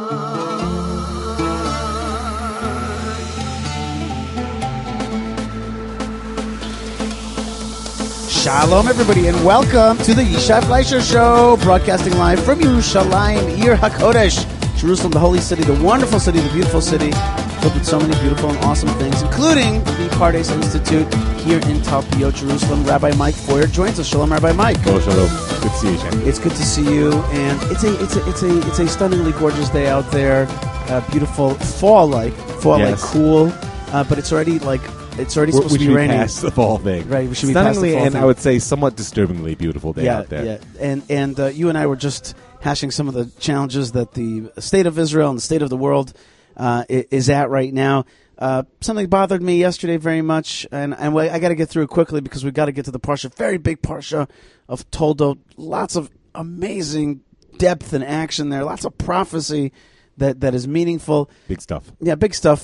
Shalom, everybody, and welcome to the Yishai Fleisher Show, broadcasting live from Yerushalayim, Ir HaKodesh, Jerusalem, the holy city, the wonderful city, the beautiful city, filled with so many beautiful and awesome things, including the Pardes Institute here in Talpiot, Jerusalem. Rabbi Mike Feuer joins us. Shalom, Rabbi Mike. Oh, shalom. Good to see you, Shane. It's good to see you, and it's a stunningly gorgeous day out there. Beautiful fall-like, Yes. cool, but it's already supposed to be raining. Past the fall thing, Right? We should be past the stunningly fall and thing. I would say somewhat disturbingly beautiful day out there. Yeah, and you and I were just hashing some of the challenges that the state of Israel and the state of the world is at right now. Something bothered me yesterday very much, and I got to get through it quickly because we've got to get to the parsha, very big parsha of Toldot. Lots of amazing depth and action there. Lots of prophecy that is meaningful. Big stuff. Yeah, big stuff.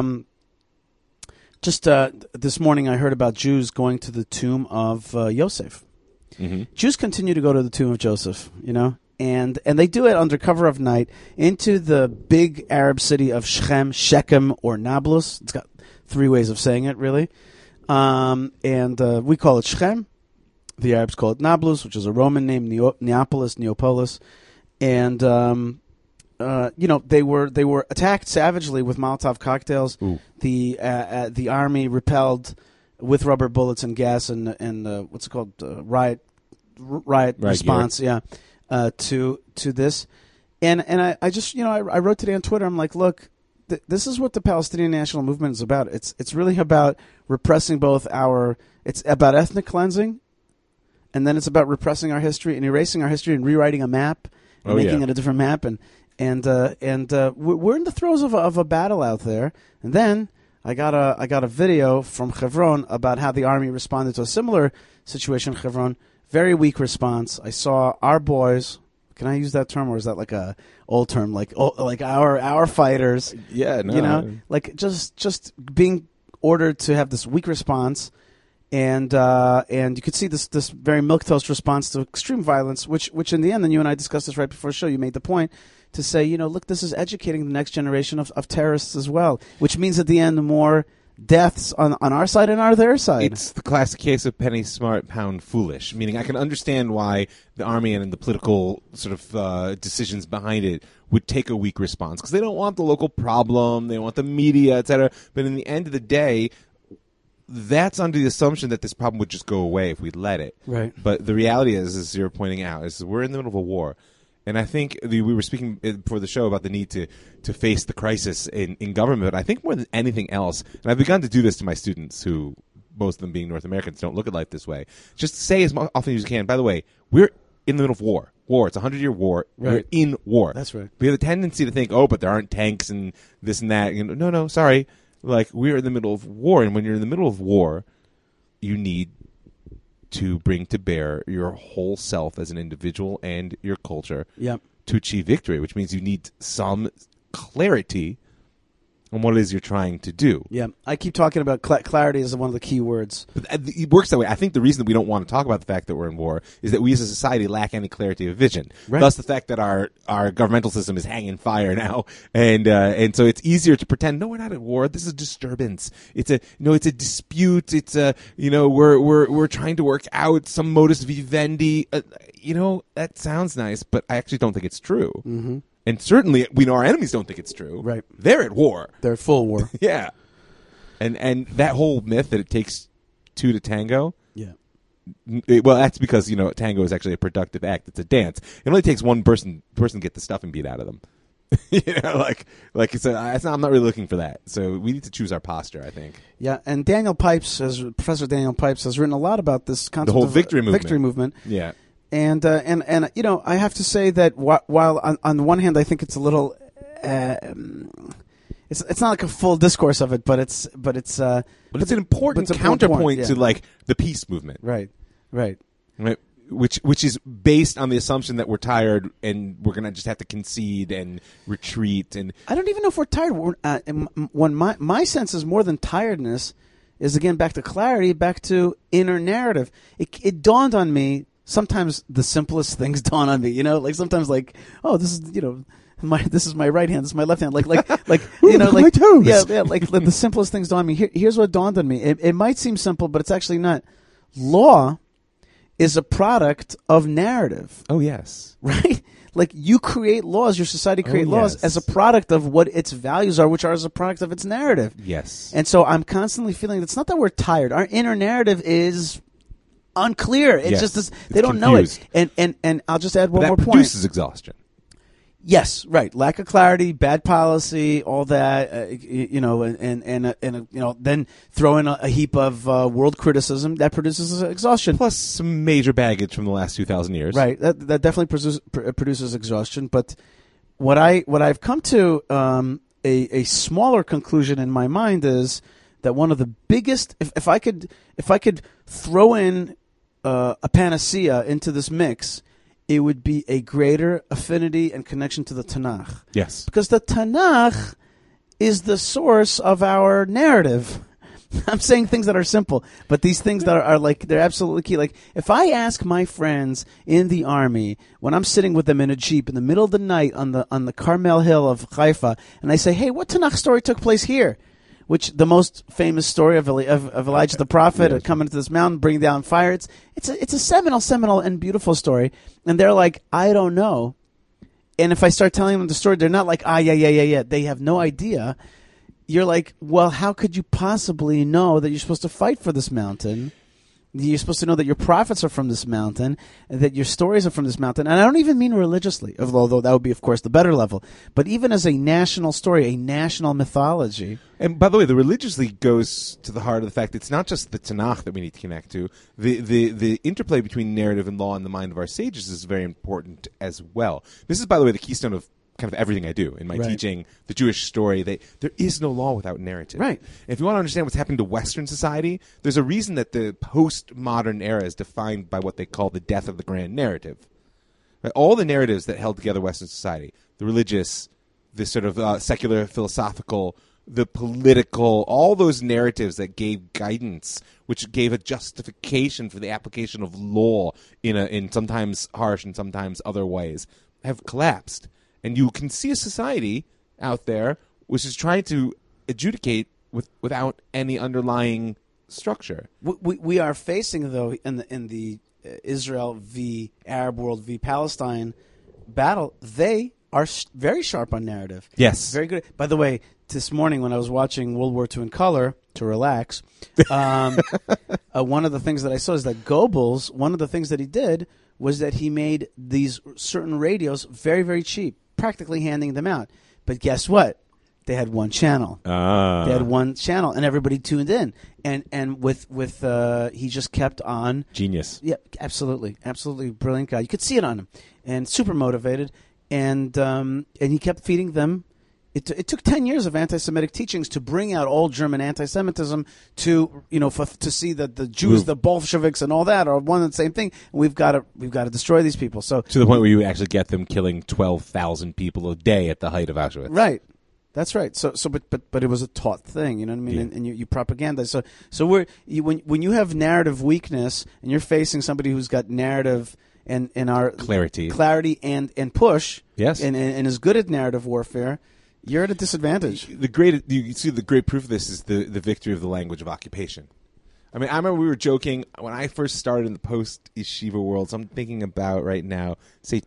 Just this morning, I heard about Jews going to the tomb of Yosef. Mm-hmm. Jews continue to go to the tomb of Joseph, and they do it under cover of night into the big Arab city of Shechem, or Nablus. It's got three ways of saying it, really. And we call it Shechem. The Arabs call it Nablus, which is a Roman name, Neapolis. And they were attacked savagely with Molotov cocktails. Ooh. The army repelled with rubber bullets and gas and what's it called, riot response, gear. to this, and I just I wrote today on Twitter. I'm like, look, this is what the Palestinian National Movement is about. It's really about repressing it's about ethnic cleansing, and then it's about repressing our history and erasing our history and rewriting a map and making it a different map and we're in the throes of a battle out there. And then I got a video from Hebron about how the army responded to a similar situation in Hebron. Very weak response. I saw our boys. Can I use that term, or is that like a old term, like our fighters? Yeah, no. Like just being ordered to have this weak response, and you could see this very milquetoast response to extreme violence, which in the end, and you and I discussed this right before the show. You made the point to say, look, this is educating the next generation of terrorists as well, which means at the end, more deaths on our side and on their side. It's the classic case of penny smart, pound foolish. Meaning, I can understand why the army and the political sort of decisions behind it would take a weak response, because they don't want the local problem, they don't want the media, etc. But in the end of the day, that's under the assumption that this problem would just go away if we let it. Right. But the reality is, as you're pointing out, is we're in the middle of a war. And I think we were speaking before the show about the need to face the crisis in government. But I think more than anything else, and I've begun to do this to my students, who, most of them being North Americans, don't look at life this way, just say as often as you can, by the way, we're in the middle of war. It's a 100-year war. Right. We're in war. That's right. We have a tendency to think, but there aren't tanks and this and that. No, sorry. Like, we're in the middle of war. And when you're in the middle of war, you need to bring to bear your whole self as an individual and your culture to achieve victory, which means you need some clarity on what it is you're trying to do. Yeah, I keep talking about clarity as one of the key words. But it works that way. I think the reason that we don't want to talk about the fact that we're in war is that we as a society lack any clarity of vision. Right. Thus, the fact that our governmental system is hanging fire now, and so it's easier to pretend, no, we're not at war. This is a disturbance. It's a dispute. It's we're trying to work out some modus vivendi. That sounds nice, but I actually don't think it's true. Mm-hmm. And certainly, we know our enemies don't think it's true. Right. They're at war. They're at full war. Yeah. And that whole myth that it takes two to tango. Yeah. Well, that's because, tango is actually a productive act. It's a dance. It only takes one person to get the stuffing beat out of them. Like you said, I'm not really looking for that. So we need to choose our posture, I think. Yeah, and Professor Daniel Pipes has written a lot about this concept the whole of victory movement. Yeah. And I have to say that while on the one hand I think it's a little, it's not like a full discourse of it, but it's an important counterpoint to like the peace movement, right, which is based on the assumption that we're tired and we're gonna just have to concede and retreat. And I don't even know if we're tired. When my sense is more than tiredness is, again, back to clarity, back to inner narrative. It dawned on me. Sometimes the simplest things dawn on me, like sometimes this is, this is my right hand, this is my left hand. Like Ooh, you know, look at like my toes. yeah, like the simplest things dawn on me. Here's what dawned on me. It might seem simple, but it's actually not. Law is a product of narrative, Oh, yes. right? Like you create laws, your society create laws yes. as a product of what its values are, which are as a product of its narrative. Yes. And so I'm constantly feeling it's not that we're tired. Our inner narrative is unclear. It's Yes. just this, It's they don't confused. know it. And I'll just add one that more point. produces exhaustion. Yes, right. Lack of clarity, bad policy, all that. You know, and you know, then throw in a heap of world criticism that produces exhaustion. Plus some major baggage from the last 2,000 years. Right. That definitely produces exhaustion. But what I've come to a smaller conclusion in my mind is that one of the biggest, if I could throw in a panacea into this mix, it would be a greater affinity and connection to the Tanakh. Yes. Because the Tanakh is the source of our narrative. I'm saying things that are simple, but these things that are like, they're absolutely key. Like, if I ask my friends in the army, when I'm sitting with them in a Jeep in the middle of the night on the Carmel Hill of Haifa, and I say, hey, what Tanakh story took place here? Which the most famous story of Elijah the prophet coming to this mountain, bringing down fire. It's a seminal and beautiful story. And they're like, I don't know. And if I start telling them the story, they're not like, yeah. They have no idea. You're like, well, how could you possibly know that you're supposed to fight for this mountain? You're supposed to know that your prophets are from this mountain, that your stories are from this mountain. And I don't even mean religiously, although that would be, of course, the better level. But even as a national story, a national mythology. And by the way, the religiously goes to the heart of the fact it's not just the Tanakh that we need to connect to. The interplay between narrative and law in the mind of our sages is very important as well. This is, by the way, the keystone of kind of everything I do in my teaching, the Jewish story. There is no law without narrative. Right. If you want to understand what's happening to Western society, there's a reason that the postmodern era is defined by what they call the death of the grand narrative. Right? All the narratives that held together Western society, the religious, the sort of secular, philosophical, the political, all those narratives that gave guidance, which gave a justification for the application of law in sometimes harsh and sometimes other ways, have collapsed. And you can see a society out there which is trying to adjudicate without any underlying structure. We are facing, though, in the Israel v. Arab world v. Palestine battle, they are very sharp on narrative. Yes. Very good. By the way, this morning when I was watching World War II in color to relax, one of the things that I saw is that Goebbels, one of the things that he did was that he made these certain radios very, very cheap, practically handing them out. But guess what? They had one channel. They had one channel, and everybody tuned in. And with he just kept on. Genius. Yeah, absolutely brilliant guy. You could see it on him, and super motivated. And he kept feeding them. It took 10 years of anti-Semitic teachings to bring out all German anti-Semitism to to see that the Jews, the Bolsheviks, and all that are one and the same thing. And we've got to destroy these people. So to the point where you actually get them killing 12,000 people a day at the height of Auschwitz. Right. That's right. But it was a taught thing, you know what I mean? Yeah. And you propagandize. So when you have narrative weakness and you're facing somebody who's got narrative and our clarity and push, yes, and is good at narrative warfare, you're at a disadvantage. You see the great proof of this is the victory of the language of occupation. I mean, I remember we were joking when I first started in the post-yeshiva world. So I'm thinking about right now, say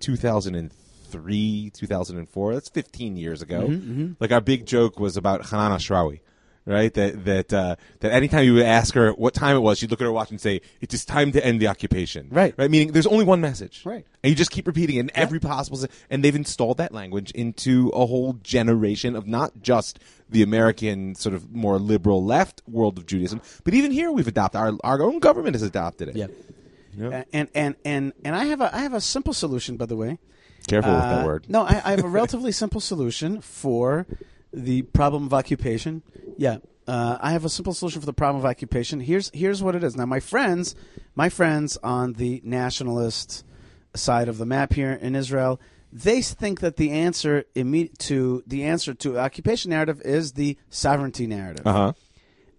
2003, 2004. That's 15 years ago. Mm-hmm. Like our big joke was about Hanan Ashrawi, right? That anytime you would ask her what time it was, she'd look at her watch and say, "It is time to end the occupation." Right. Meaning there's only one message. Right. And you just keep repeating it in every possible. And they've installed that language into a whole generation of not just the American sort of more liberal left world of Judaism, but even here we've adopted our own government has adopted it. Yeah. Yep. And I have a simple solution, by the way. Careful with that word. No, I have a relatively simple solution for the problem of occupation. Yeah. I have a simple solution for the problem of occupation. Here's what it is. Now, my friends on the nationalist side of the map here in Israel, they think that the answer to occupation narrative is the sovereignty narrative. Uh-huh.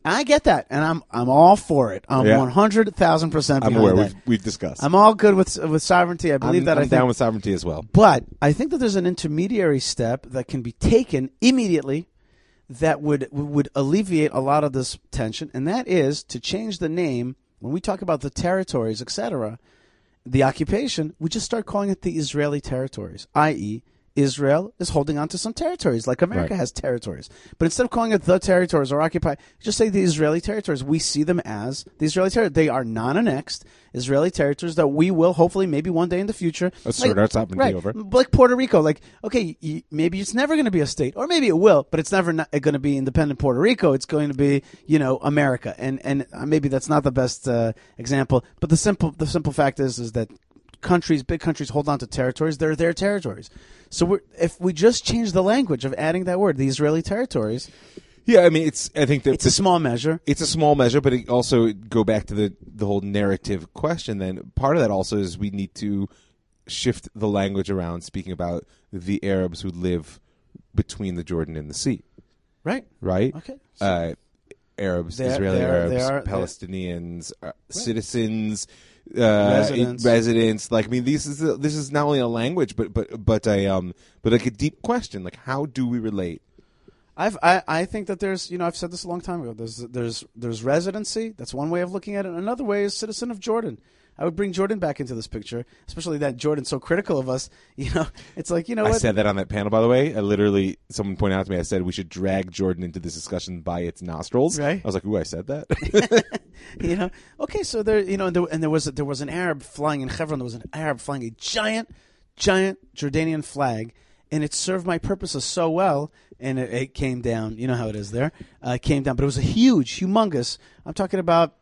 I get that, and I'm all for it. I'm 100,000% behind I'm aware. that. We've discussed. I'm all good with sovereignty. I believe that. I'm I think, down with sovereignty as well. but I think that there's an intermediary step that can be taken immediately that would alleviate a lot of this tension, and that is to change the name. When we talk about the territories, etc., the occupation, we just start calling it the Israeli territories, i.e., Israel is holding on to some territories, like America has territories. But instead of calling it the territories or occupy, just say the Israeli territories. We see them as the Israeli territories. They are non-annexed Israeli territories that we will hopefully maybe one day in the future assert our sovereignty over. Like Puerto Rico. Like, okay, maybe it's never going to be a state, or maybe it will, but it's never going to be independent Puerto Rico. It's going to be, America. And maybe that's not the best example. But the simple fact is that big countries hold on to territories. They're their territories. So if we just change the language of adding that word, the Israeli territories. Yeah, I mean, I think that it's a small measure. It's a small measure, but it also go back to the whole narrative question. Then part of that also is we need to shift the language around speaking about the Arabs who live between the Jordan and the sea. Right. Okay. So Arabs, Israeli Arabs, Palestinians, citizens. Residents. Like, I mean, this is not only a language, but like a deep question. Like, how do we relate? I think that there's, I've said this a long time ago. There's residency. That's one way of looking at it. Another way is citizen of Jordan. I would bring Jordan back into this picture, especially that Jordan's so critical of us. It's like, I said that on that panel, by the way. Someone pointed out to me, I said we should drag Jordan into this discussion by its nostrils. Right. I was like, ooh, I said that. Okay, so there, there was an Arab flying in Hebron. There was an Arab flying a giant Jordanian flag, and it served my purposes so well. And it came down. You know how it is there. It came down, but it was a humongous. I'm talking about,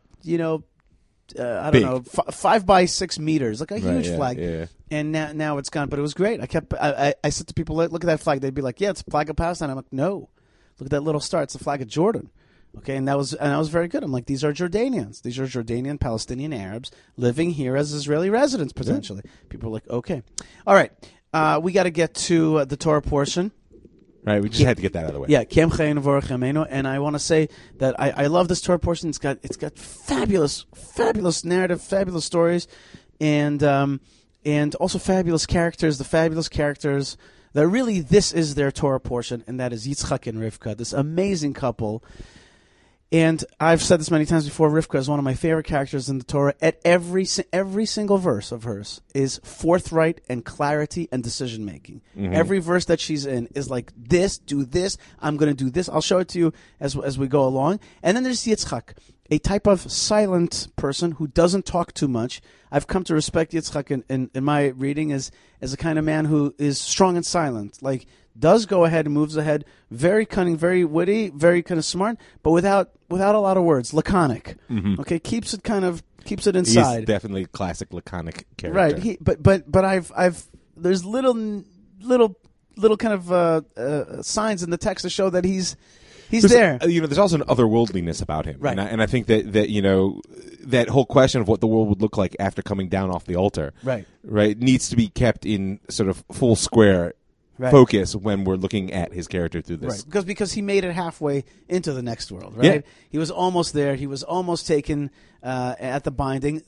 I don't know, 5 by 6 meters, like a huge flag. Yeah. And now it's gone. But it was great. I said to people, look at that flag. They'd be like, yeah, it's a flag of Palestine. I'm like, no, look at that little star. It's the flag of Jordan. Okay, and that was very good. I'm like, these are Jordanians. These are Jordanian Palestinian Arabs living here as Israeli residents potentially. Yeah. People are like, okay, all right. We got to get to the Torah portion. Right, we just had to get that out of the way. Yeah, Kem Chayin V'Orach Yameinu, and I want to say that I love this Torah portion. It's got fabulous narrative, fabulous stories, and also fabulous characters. The fabulous characters that really this is their Torah portion, and that is Yitzchak and Rivka, this amazing couple. And I've said this many times before. Rivka is one of my favorite characters in the Torah. At every single verse of hers is forthright and clarity and decision making. Mm-hmm. Every verse that she's in is like, this, do this. I'm going to do this. I'll show it to you as we go along. And then there's Yitzchak, a type of silent person who doesn't talk too much. I've come to respect Yitzchak in my reading as a kind of man who is strong and silent. Like, does go ahead and moves ahead, very cunning, very witty, very kind of smart, but without a lot of words, laconic. Mm-hmm. Okay, keeps it inside. He's definitely a classic laconic character. Right. But I've there's little kind of signs in the text to show that he's there. There's also an otherworldliness about him, right? And I think that that whole question of what the world would look like after coming down off the altar, right, needs to be kept in sort of full square. Right. Focus when we're looking at his character through this, right? Because he made it halfway into the next world, right? Yeah. He was almost there. He was almost taken at the binding.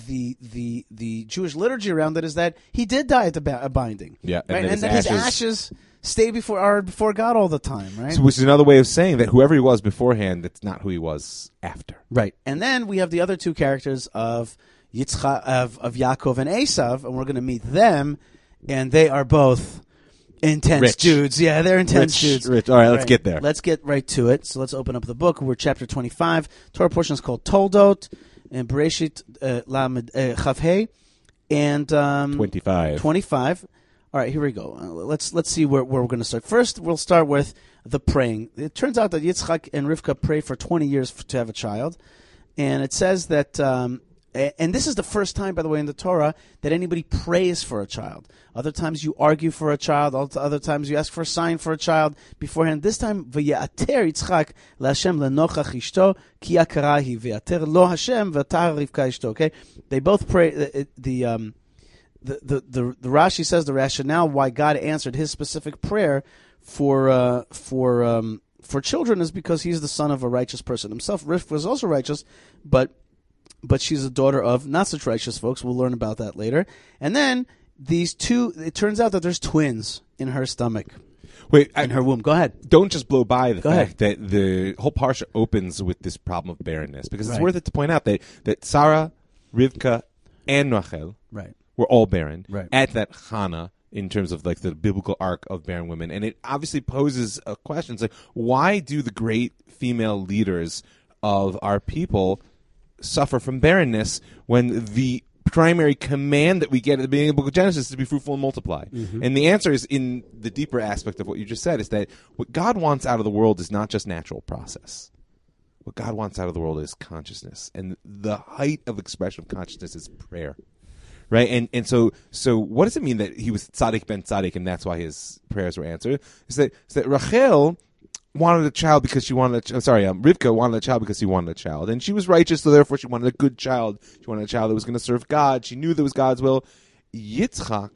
The Jewish liturgy around it is that he did die at the binding, yeah, right? And then his ashes stay before God all the time, right? So, which is another way of saying that whoever he was beforehand, that's not who he was after, right? And then we have the other two characters of Yitzchak, of Yaakov and Esav, and we're going to meet them, and they are both intense dudes. Yeah, they're intense dudes. Rich. All right, let's get there. Let's get right to it. So let's open up the book. We're chapter 25. Torah portion is called Toldot and Bereshit Lamed Chavhei and 25. 25. All right, here we go. Let's see where we're going to start. First, we'll start with the praying. It turns out that Yitzchak and Rivka pray for 20 years to have a child, and it says that. And this is the first time, by the way, in the Torah that anybody prays for a child. Other times you argue for a child. Other times you ask for a sign for a child beforehand. This time, v'yater Yitzchak laHashem lenochach ishto ki yakarahi v'yater lo Hashem v'atar Rivka ishto. Okay, they both pray. The Rashi says the rationale why God answered his specific prayer for for children is because he's the son of a righteous person himself. Rivka was also righteous, but she's a daughter of not such righteous folks. We'll learn about that later. And then these two, it turns out that there's twins in her stomach. Wait, in her womb. Go ahead. Don't just blow by the Go fact ahead. that the whole parsha opens with this problem of barrenness, because it's Right. worth it to point out that Sarah, Rivka, and Rachel Right. were all barren Right. at that Chana in terms of like the biblical arc of barren women. And it obviously poses a question. It's like, why do the great female leaders of our people suffer from barrenness when the primary command that we get at the beginning of the book of Genesis is to be fruitful and multiply? And the answer is in the deeper aspect of what you just said, is that what God wants out of the world is not just natural process. What God wants out of the world is consciousness. And the height of expression of consciousness is prayer. Right? And so what does it mean that he was tzaddik ben tzaddik and that's why his prayers were answered? Is that Rachel wanted a child because she wanted Rivka wanted a child because she wanted a child. And she was righteous, so therefore she wanted a good child. She wanted a child that was going to serve God. She knew that was God's will. Yitzchak,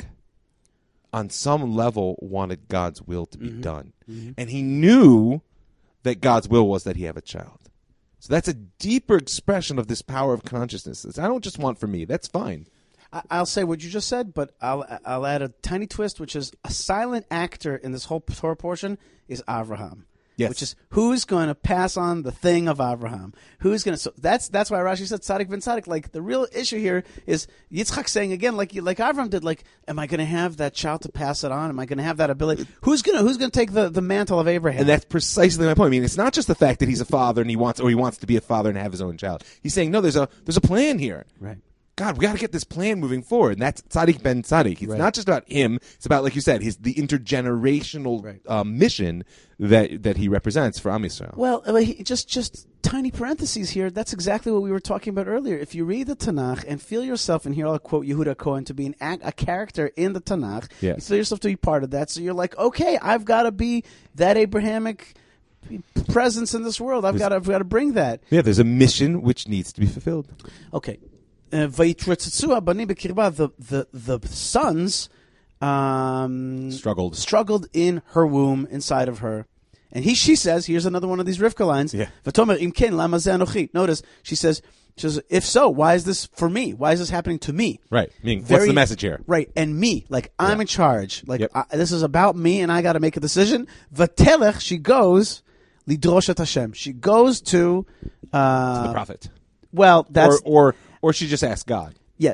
on some level, wanted God's will to be done. And he knew that God's will was that he have a child. So that's a deeper expression of this power of consciousness. It's, I don't just want for me. That's fine. I'll say what you just said, but I'll add a tiny twist, which is a silent actor in this whole Torah portion is Avraham. Yes. Which is who's going to pass on the thing of Avraham? Who's going to? So that's why Rashi said tzaddik ben tzaddik. Like the real issue here is Yitzchak saying again, like Avraham did. Like, am I going to have that child to pass it on? Am I going to have that ability? Who's going to take the mantle of Abraham? And that's precisely my point. I mean, it's not just the fact that he's a father and he wants to be a father and have his own child. He's saying no. There's a plan here. Right. God, we got to get this plan moving forward. And that's tzaddik ben tzaddik. It's not just about him. It's about, like you said, the intergenerational mission that he represents for Am Yisrael. Well, just tiny parentheses here. That's exactly what we were talking about earlier. If you read the Tanakh and feel yourself, and here I'll quote Yehuda Cohen, to be a character in the Tanakh, you feel yourself to be part of that. So you're like, okay, I've got to be that Abrahamic presence in this world. I've got to bring that. Yeah, there's a mission which needs to be fulfilled. Okay. The sons struggled in her womb, inside of her. And she says, here's another one of these Rivka lines. Yeah. Notice, she says, if so, why is this for me? Why is this happening to me? Right. I mean, what's the message here? Right. And me. Like, I'm in charge. Like, this is about me, and I got to make a decision. Vatelech, she goes, lidrosh et Hashem. She goes to the prophet. Well, that's... Or she just asked God. Yeah,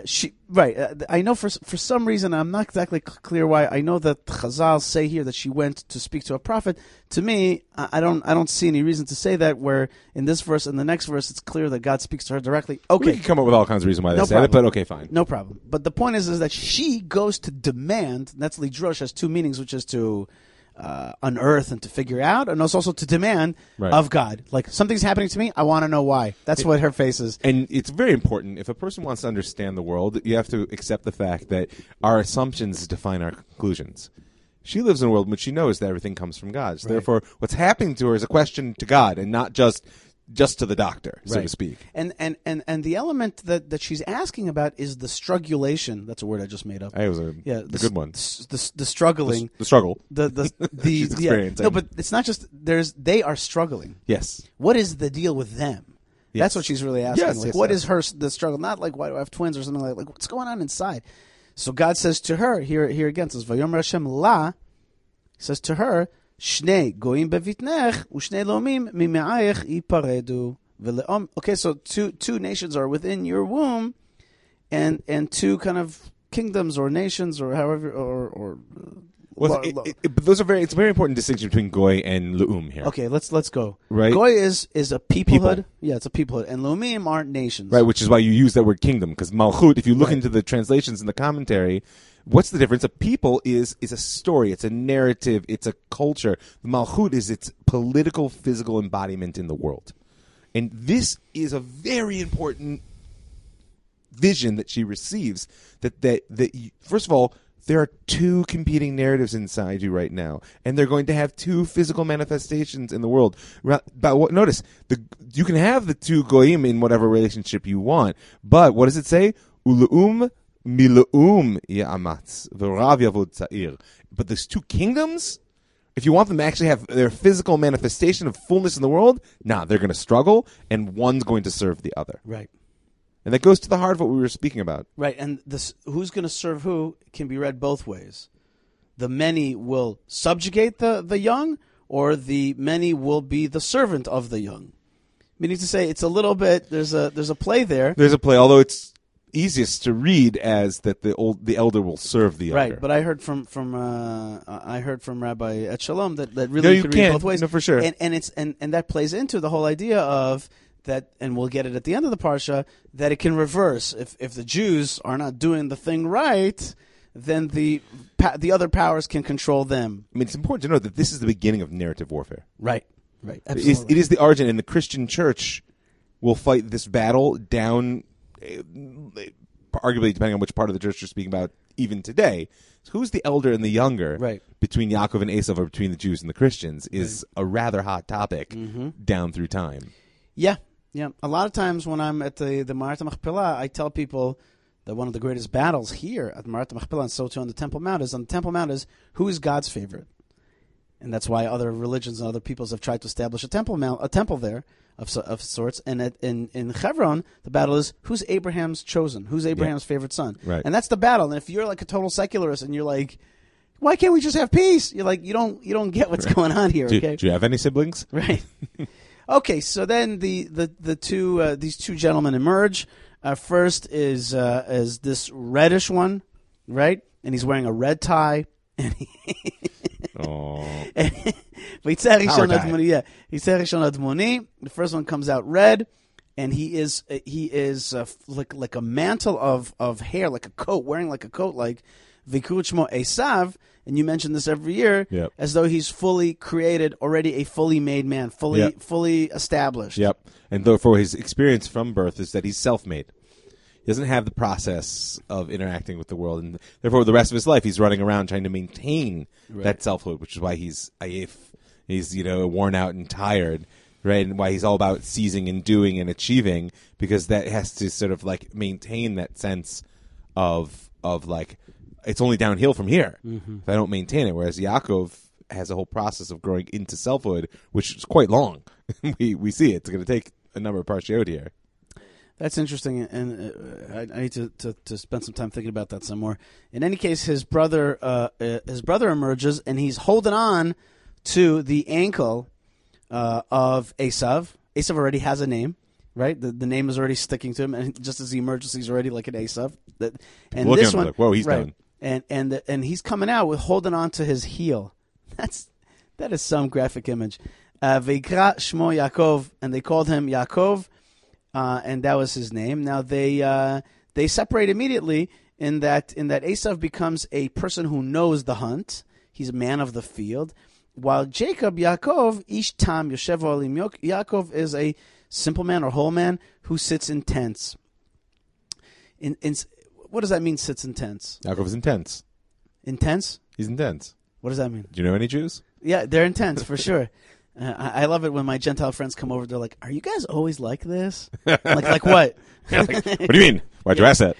I know for some reason, I'm not exactly clear why. I know that Chazal say here that she went to speak to a prophet. To me, I don't see any reason to say that. Where in this verse and the next verse, it's clear that God speaks to her directly. Okay, we can come up with all kinds of reasons why they said it, but okay, fine, no problem. But the point is that she goes to demand. That's lidrosh has two meanings, which is to unearth and to figure out, and also to demand of God. Like, something's happening to me, I want to know why. That's what her face is. And it's very important. If a person wants to understand the world, you have to accept the fact that our assumptions define our conclusions. She lives in a world in which she knows that everything comes from God. So therefore, what's happening to her is a question to God and not just to the doctor, so to speak. And the element that she's asking about is the strugulation. That's a word I just made up. It was the good one. The struggling. The struggle. She's experiencing. No, but it's not just they are struggling. Yes. What is the deal with them? Yes. That's what she's really asking. Yes, what is the struggle? Not like, why do I have twins or something like what's going on inside? So God says to her, here again, says, Vayomer Hashem la, says to her, Shnei goyim bevitnech u'shnei lomim mime'ayich yiparedu v'leom. Okay, so two nations are within your womb, and two kind of kingdoms or nations or however but those are it's a very important distinction between goy and leum here. Okay, let's go. Right, goy is a peoplehood. Yeah, it's a peoplehood, and leumim aren't nations. Right, which is why you use that word kingdom, because malchut. If you look into the translations in the commentary. What's the difference? A people is a story. It's a narrative. It's a culture. The Malchut is its political, physical embodiment in the world. And this is a very important vision that she receives. That first of all, there are two competing narratives inside you right now, and they're going to have two physical manifestations in the world. Notice, you can have the two goyim in whatever relationship you want, but what does it say? Uleum Mileum ya'amatz v'rav yavod tza'ir. But those two kingdoms If you want them to actually have their physical manifestation of fullness in the world, they're going to struggle, and one's going to serve the other. Right. And that goes to the heart of what we were speaking about. Right, and this who's going to serve who can be read both ways. The many will subjugate the young, or the many will be the servant of the young. Meaning to say, it's a little bit, there's a play there. There's a play, although it's easiest to read as that the elder will serve the younger. Right, but I heard from Rabbi Etshalom that really you can read both ways. No, for sure. And that plays into the whole idea of that, and we'll get it at the end of the parsha, that it can reverse. If the Jews are not doing the thing right, then the other powers can control them. I mean, it's important to note that this is the beginning of narrative warfare. Right. Absolutely. It is the origin, and the Christian church will fight this battle down, arguably depending on which part of the church you're speaking about, even today. So who's the elder and the younger between Yaakov and Esav, or between the Jews and the Christians, is a rather hot topic down through time. Yeah. A lot of times when I'm at the Marat Machpelah, I tell people that one of the greatest battles here at Marat Machpelah and so too on the Temple Mount is who is God's favorite. And that's why other religions and other peoples have tried to establish a temple there of sorts. And in Hebron, the battle is who's Abraham's chosen, who's Abraham's favorite son. Right. And that's the battle. And if you're like a total secularist and you're like, why can't we just have peace? You're like, you don't get what's going on here. Okay. Do you have any siblings? Right. Okay. So then the two these two gentlemen emerge. First is this reddish one, right? And he's wearing a red tie. And the first one comes out red, and he is like a mantle of hair, like a coat, wearing like a coat, like Vikuchmo Esav. And you mention this every year, as though he's fully created, already a fully made man, fully established. Yep. And therefore his experience from birth is that he's self-made. He doesn't have the process of interacting with the world, and therefore the rest of his life he's running around trying to maintain that selfhood, which is why he's ayif. He's worn out and tired, right? And why he's all about seizing and doing and achieving, because that has to sort of like maintain that sense of like it's only downhill from here if I don't maintain it. Whereas Yaakov has a whole process of growing into selfhood, which is quite long. we see it. It's going to take a number of parshiot here. That's interesting, and I need to spend some time thinking about that some more. In any case, his brother emerges, and he's holding on to the ankle of Esav. Esav already has a name, right? The name is already sticking to him, and just as he emerges, he's already like an Esav. And look this at him one, like, whoa, he's done. And he's coming out with holding on to his heel. That is some graphic image. Veikra Shmo Yaakov, and they called him Yaakov. And that was his name. Now they separate immediately in that Esav becomes a person who knows the hunt. He's a man of the field, while Jacob, Yaakov, Ish Tam Yoshev Olim, Yaakov is a simple man or whole man who sits in tents. What does that mean? Sits in tents. Yaakov is intense. Intense? He's intense. What does that mean? Do you know any Jews? Yeah, they're intense for sure. I love it when my Gentile friends come over. They're like, "Are you guys always like this?" like what? What do you mean? Why'd you ask that?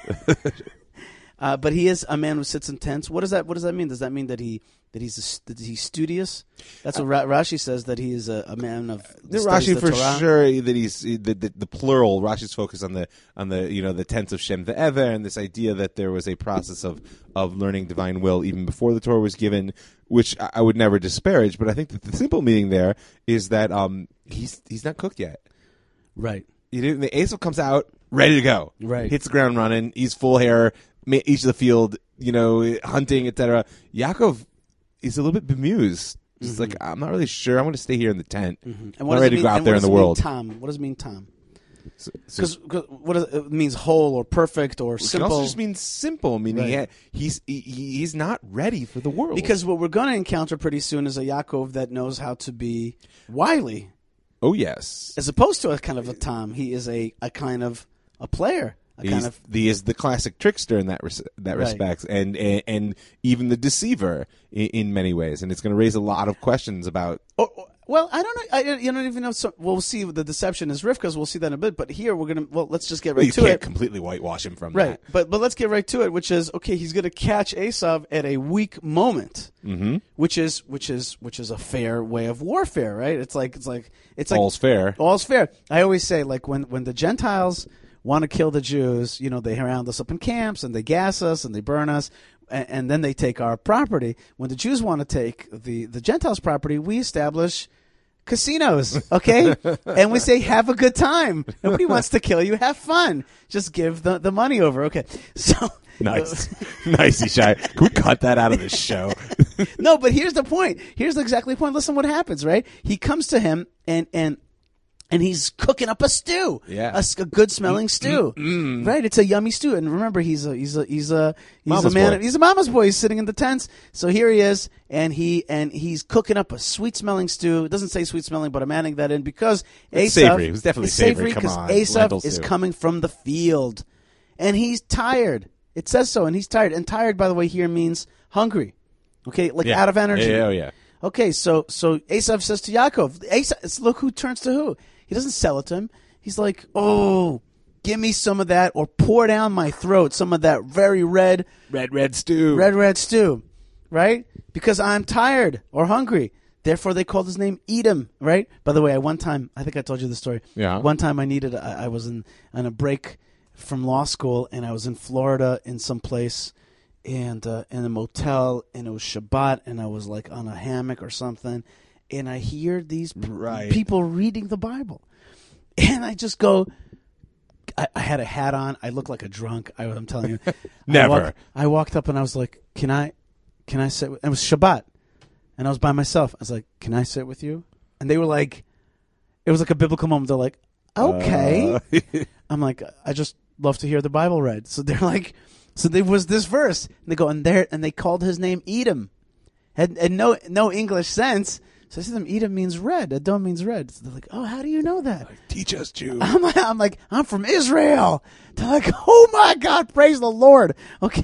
But he is a man who sits in tents. What does that mean? Does that mean that he's studious? That's what Rashi says, that he is a man of Rashi the for Torah. sure that he's the plural. Rashi's focus on the the tents of Shem Ve'ever, and this idea that there was a process of learning divine will even before the Torah was given, which I would never disparage. But I think that the simple meaning there is that he's not cooked yet. Right. The Esav comes out ready to go. Right. Hits the ground running. He's full hair. Each of the field, hunting, etc. Yaakov is a little bit bemused. Just like, I'm not really sure. I'm going to stay here in the tent. And I'm not ready to go out there in the world. What does it mean, Tom? Because it means whole or perfect or simple. It also just means simple, meaning he's not ready for the world. Because what we're going to encounter pretty soon is a Yaakov that knows how to be wily. Oh, yes. As opposed to a kind of a Tom. He is a kind of a player. He is the classic trickster in that respect, and even the deceiver in many ways, and it's going to raise a lot of questions about. Well, I don't know. You don't even know. So we'll see. The deception is Rivka's. We'll see that in a bit. But here we're gonna. Well, let's just get right You to can't it. completely whitewash him from Right. that. But let's get right to it, which is okay. He's gonna catch Esav at a weak moment, which is a fair way of warfare, right? It's like All's fair. All's fair. I always say, like, when the Gentiles want to kill the Jews, they round us up in camps and they gas us and they burn us, and then they take our property. When the Jews want to take the Gentiles' property, we establish casinos, okay? And we say, have a good time. Nobody wants to kill you. Have fun. Just give the money over, okay? So Nice. Nice, Yishai. Can we cut that out of this show? No, but here's the point. Here's exactly the point. Listen what happens, right? He comes to him and he's cooking up a stew. Yeah. A good smelling stew. Right? It's a yummy stew. And remember, he's a Mama's man. boy. He's a mama's boy. He's sitting in the tents. So here he is, and he's cooking up a sweet smelling stew. It doesn't say sweet smelling, but I'm adding that in because It's Esav, savory. It was definitely it's savory. Come because on. Esav Lentil is stew. coming from the field, and he's tired. It says so, and he's tired. And tired, by the way, here means hungry. Okay, like out of energy. Yeah, yeah. Okay, so Esav says to Yaakov, look who turns to who. He doesn't sell it to him. He's like, oh, give me some of that, or pour down my throat some of that very red stew, right? Because I'm tired or hungry. Therefore, they called his name Edom, right? By the way, one time, I think I told you the story. Yeah. One time I was on a break from law school, and I was in Florida in some place, and in a motel, and it was Shabbat, and I was like on a hammock or something, and I hear these people reading the Bible, and I just go. I had a hat on. I looked like a drunk. I'm telling you. Never. I walked up and I was like, "Can I sit?" It was Shabbat, and I was by myself. I was like, "Can I sit with you?" And they were like, it was like a biblical moment. They're like, "Okay." I'm like, "I just love to hear the Bible read." So they're like, so there was this verse, and they go and they called his name Edom, and no English sense. So I said to them, Edom means red. Edom means red. So they're like, oh, how do you know that? Teach us, Jew. I'm like, I'm from Israel. They're like, oh my God, praise the Lord. Okay.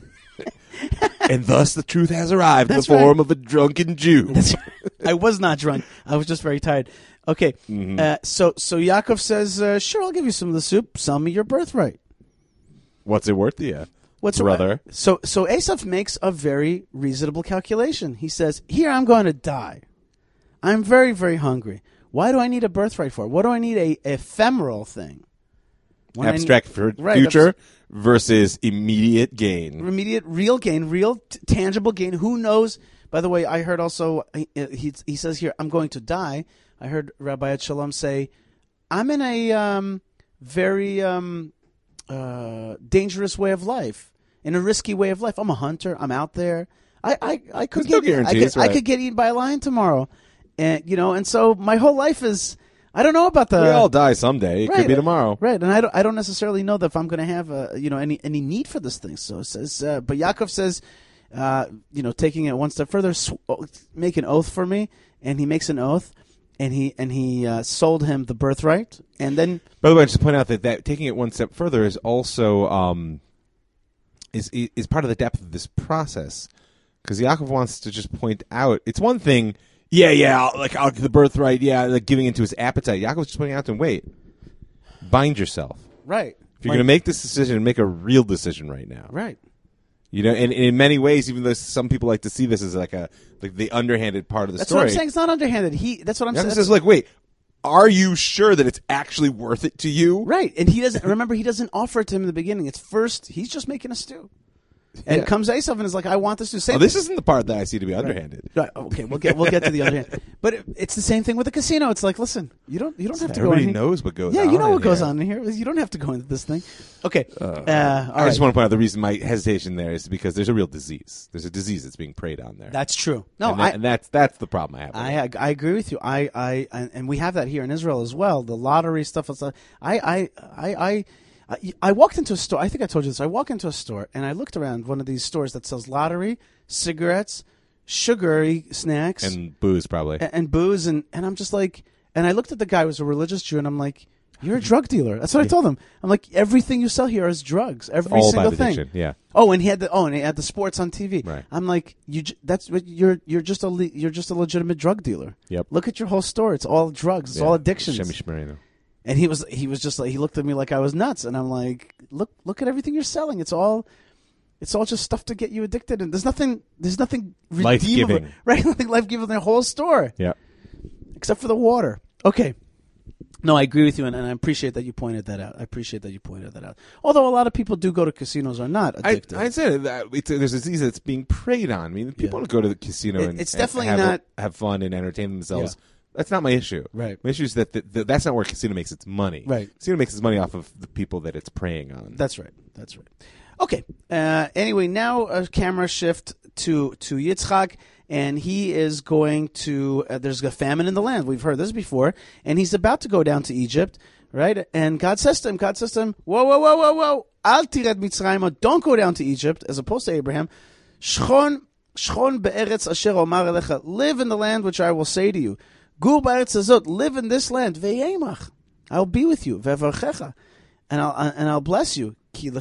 And thus the truth has arrived in the That's right. form of a drunken Jew. I was not drunk. I was just very tired. Okay. So Yaakov says, sure, I'll give you some of the soup. Sell me your birthright. What's it worth to you? What's brother? So Esav makes a very reasonable calculation. He says, here, I'm going to die. I'm very, very hungry. Why do I need a birthright for? What do I need a ephemeral thing? Abstract future versus immediate gain. Immediate, real gain, real tangible gain. Who knows? By the way, I heard also, he says here, I'm going to die. I heard Rabbi Ed Shalom say, I'm in a very dangerous way of life, in a risky way of life. I'm a hunter. I'm out there. I could There's no get guarantees, I right. could get eaten by a lion tomorrow. And and so my whole life is, I don't know about the. We all die someday. It could be tomorrow. Right, and I don't necessarily know that if I'm going to have any need for this thing. So it says, but Yaakov says, taking it one step further, make an oath for me, and he makes an oath, and he sold him the birthright, and then. By the way, I just point out that taking it one step further is also is part of the depth of this process, because Yaakov wants to just point out it's one thing. I'll get the birthright. Yeah, like giving into his appetite. Yaakov's just pointing out to him, wait, bind yourself. Right. If you're going to make this decision, make a real decision right now. Right. And in many ways, even though some people like to see this as like the underhanded part of the That's story. what I'm saying. It's not underhanded. That's what I'm saying. Yaakov says, wait, are you sure that it's actually worth it to you? Right. And he doesn't offer it to him in the beginning. It's first, he's just making a stew. And comes Esav and is like, I want this stew. This isn't the part that I see to be underhanded. Right. Okay, we'll get to the underhand. But it's the same thing with the casino. It's like, listen, you don't have to go in Everybody here. knows what goes on. Yeah, you know what in goes here. on in here. You don't have to go into this thing. Okay. I just want to point out the reason my hesitation there is because there's a real disease. There's a disease that's being preyed on there. That's true. No, and that's the problem I have. With it. I agree with you. And we have that here in Israel as well. The lottery stuff. I walked into a store. I think I told you this. I walked into a store and I looked around one of these stores that sells lottery, cigarettes, sugary snacks, and booze probably. and booze, and I'm just like, and I looked at the guy who was a religious Jew, and I'm like, You're a drug dealer. That's what I told him. I'm like, everything you sell here is drugs. Every All single about thing. addiction. Yeah. Oh, and he had the sports on TV. Right. I'm like, you're just a legitimate drug dealer. Yep. Look at your whole store. It's all drugs. It's all addictions. Shemi Shmerino. And he was just like, he looked at me like I was nuts, and I'm like, look at everything you're selling. It's all just stuff to get you addicted, and there's nothing Life-giving. redeemable, right? Nothing life-giving in the whole store, Yeah. except for the water. Okay. No, I agree with you, and I appreciate that you pointed that out. Although a lot of people do go to casinos are not addicted. I said that there's a disease that's being preyed on. I mean, people don't go to the casino It's definitely and have fun and entertain themselves. Yeah. That's not my issue. Right. My issue is that that's not where casino makes its money. Right. Casino makes its money off of the people that it's preying on. That's right. Okay. Anyway, now a camera shift to Yitzchak, and he is going to. There's a famine in the land. We've heard this before, and he's about to go down to Egypt, right? And God says to him, "Whoa! Al tired Mitzrayim. Don't go down to Egypt," as opposed to Abraham. Shchon be'eretz asher omar elecha. Live in the land which I will say to you. Gur ba'eretz hazot. Live in this land. Ve'yemach. I'll be with you. Ve'varchecha. And I'll bless you.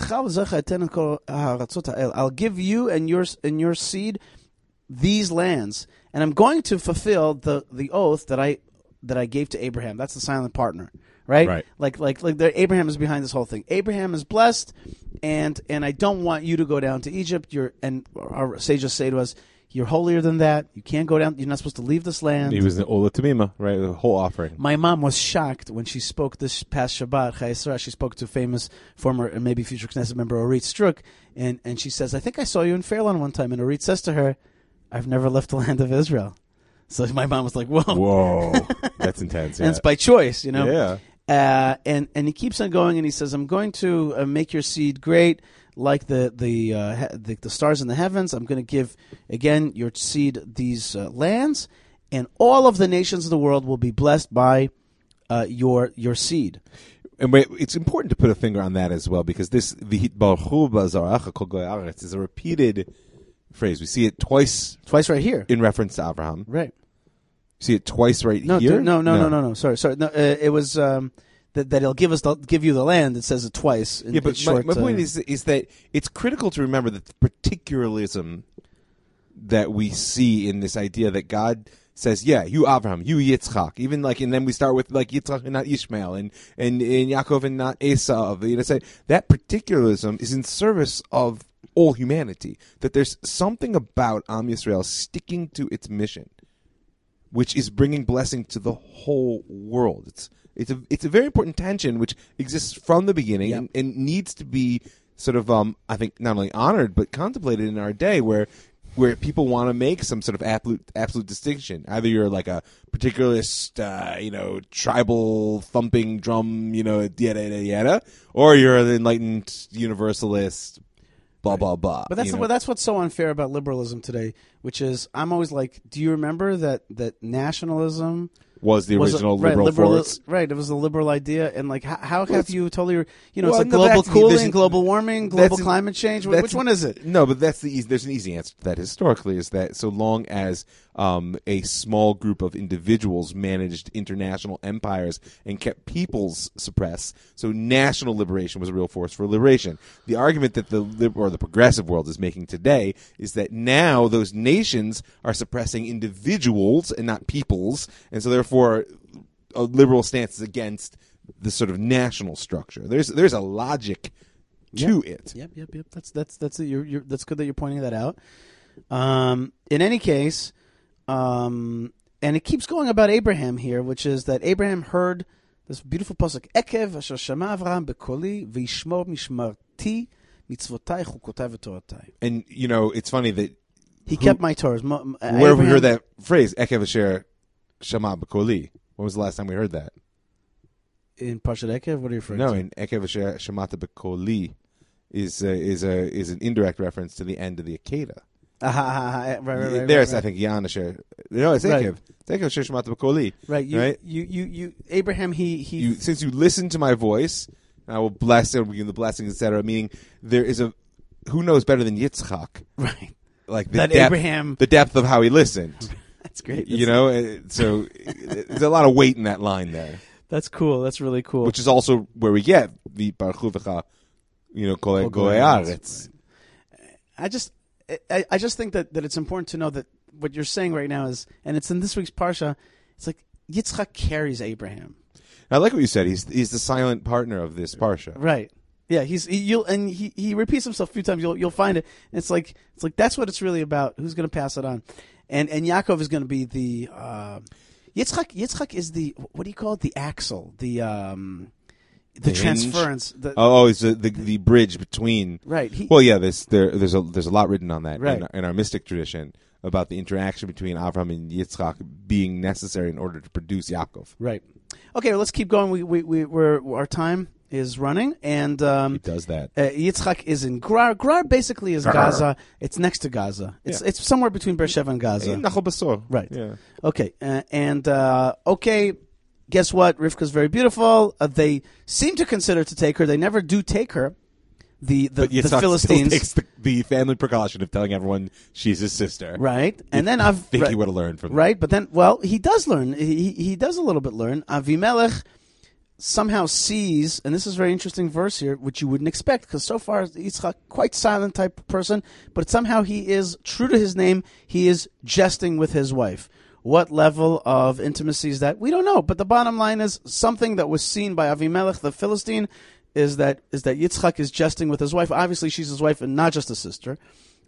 I'll give you and your seed these lands, and I'm going to fulfill the oath that I gave to Abraham. That's the silent partner, right? Right. Like Abraham is behind this whole thing. Abraham is blessed, and I don't want you to go down to Egypt. And our sages say to us, you're holier than that. You can't go down. You're not supposed to leave this land. He was the Ola Tamima, right? The whole offering. My mom was shocked when she spoke this past Shabbat, Chayei Sarah. She spoke to famous former and maybe future Knesset member Orit Struk, and she says, I think I saw you in Fairlawn one time. And Orit says to her, I've never left the land of Israel. So my mom was like, whoa. That's intense. And it's by choice, Yeah. And he keeps on going, and he says, I'm going to make your seed great like the stars in the heavens. I'm going to give, again, your seed these lands, and all of the nations of the world will be blessed by your seed. And wait, it's important to put a finger on that as well, because this v'hitbarchu b'zaracha kol goy haaretz is a repeated phrase. We see it twice right here in reference to Abraham. Right. See it twice right No, here? No. Sorry. No, it was that he'll give you the land. It says it twice. Yeah, but my point is that it's critical to remember that the particularism that we see in this idea that God says, yeah, you Abraham, you Yitzchak, even and then we start with Yitzchak and not Ishmael, and Yaakov and not Esau. That particularism is in service of all humanity. That there's something about Am Yisrael sticking to its mission, which is bringing blessing to the whole world. It's a very important tension which exists from the beginning and needs to be sort of I think not only honored but contemplated in our day, where people want to make some sort of absolute distinction. Either you're like a particularist, tribal thumping drum, yada, or you're an enlightened universalist. Blah, blah, blah. But that's what's so unfair about liberalism today, which is I'm always like, do you remember that nationalism was the original liberal force? Right, it was a liberal idea, and how have you totally, well, it's like global cooling, global warming, global climate change. Which one is it? No, but there's an easy answer to that historically, is that so long as a small group of individuals managed international empires and kept peoples suppressed, so national liberation was a real force for liberation. The argument that the progressive world is making today is that now those nations are suppressing individuals and not peoples, and so therefore a liberal stance is against the sort of national structure. There's a logic to it. Yep. That's good that you're pointing that out. In any case, and it keeps going about Abraham here, which is that Abraham heard this beautiful pasuk, Ekev asher shama Avraham bekoli v'yishmor mishmarti mitzvotai chukotai v'toratai. And it's funny that he kept my Torahs. Where have we heard that phrase, Ekev asher shama bekoli? When was the last time we heard that? In Parshat Ekev? What are you referring to? No, in Ekev asher shamata bekoli is an indirect reference to the end of the Akedah. Right. There's, I think, Yanasher. No, it's Ekev. It's Ekev asher shamata bekoli. Right. You Abraham. He. Since you listen to my voice, I will bless it. Will give you the blessings, etc. Meaning, there is who knows better than Yitzchak? Right. Like Abraham, the depth of how he listened. That's great. So there's a lot of weight in that line there. That's cool. That's really cool. Which is also where we get the Baruch Hu v'cha, Kol Goyei Haaretz. I just think that it's important to know that what you're saying right now is, and it's in this week's Parsha, it's like Yitzchak carries Abraham. I like what you said. He's the silent partner of this Parsha. Right. Yeah, he repeats himself a few times. You'll find it. And it's like that's what it's really about. Who's going to pass it on? And Yaakov is going to be the Yitzchak is the, what do you call it? The axle, the transference. It's the bridge between. Right. There's a lot written on that right. in our mystic tradition about the interaction between Avraham and Yitzchak being necessary in order to produce Yaakov. Right. Okay, well, let's keep going. Our time is running, and he does that. Yitzchak is in Gerar. Gerar basically is Gaza. It's next to Gaza. It's somewhere between Beersheba and Gaza. In Nachal Basor. Right. Yeah. Okay. Okay. Guess what? Rivka's very beautiful. They seem to consider to take her. They never do take her. The Philistines takes the family precaution of telling everyone she's his sister. Right. And then he would have learned from that. Right. But then, he does learn. He does a little bit learn. Avimelech somehow sees, and this is a very interesting verse here, which you wouldn't expect, because so far Yitzchak, quite silent type of person, but somehow he is true to his name. He is jesting with his wife. What level of intimacy is that? We don't know. But the bottom line is something that was seen by Avimelech, the Philistine, is that Yitzchak is jesting with his wife. Obviously, she's his wife and not just a sister.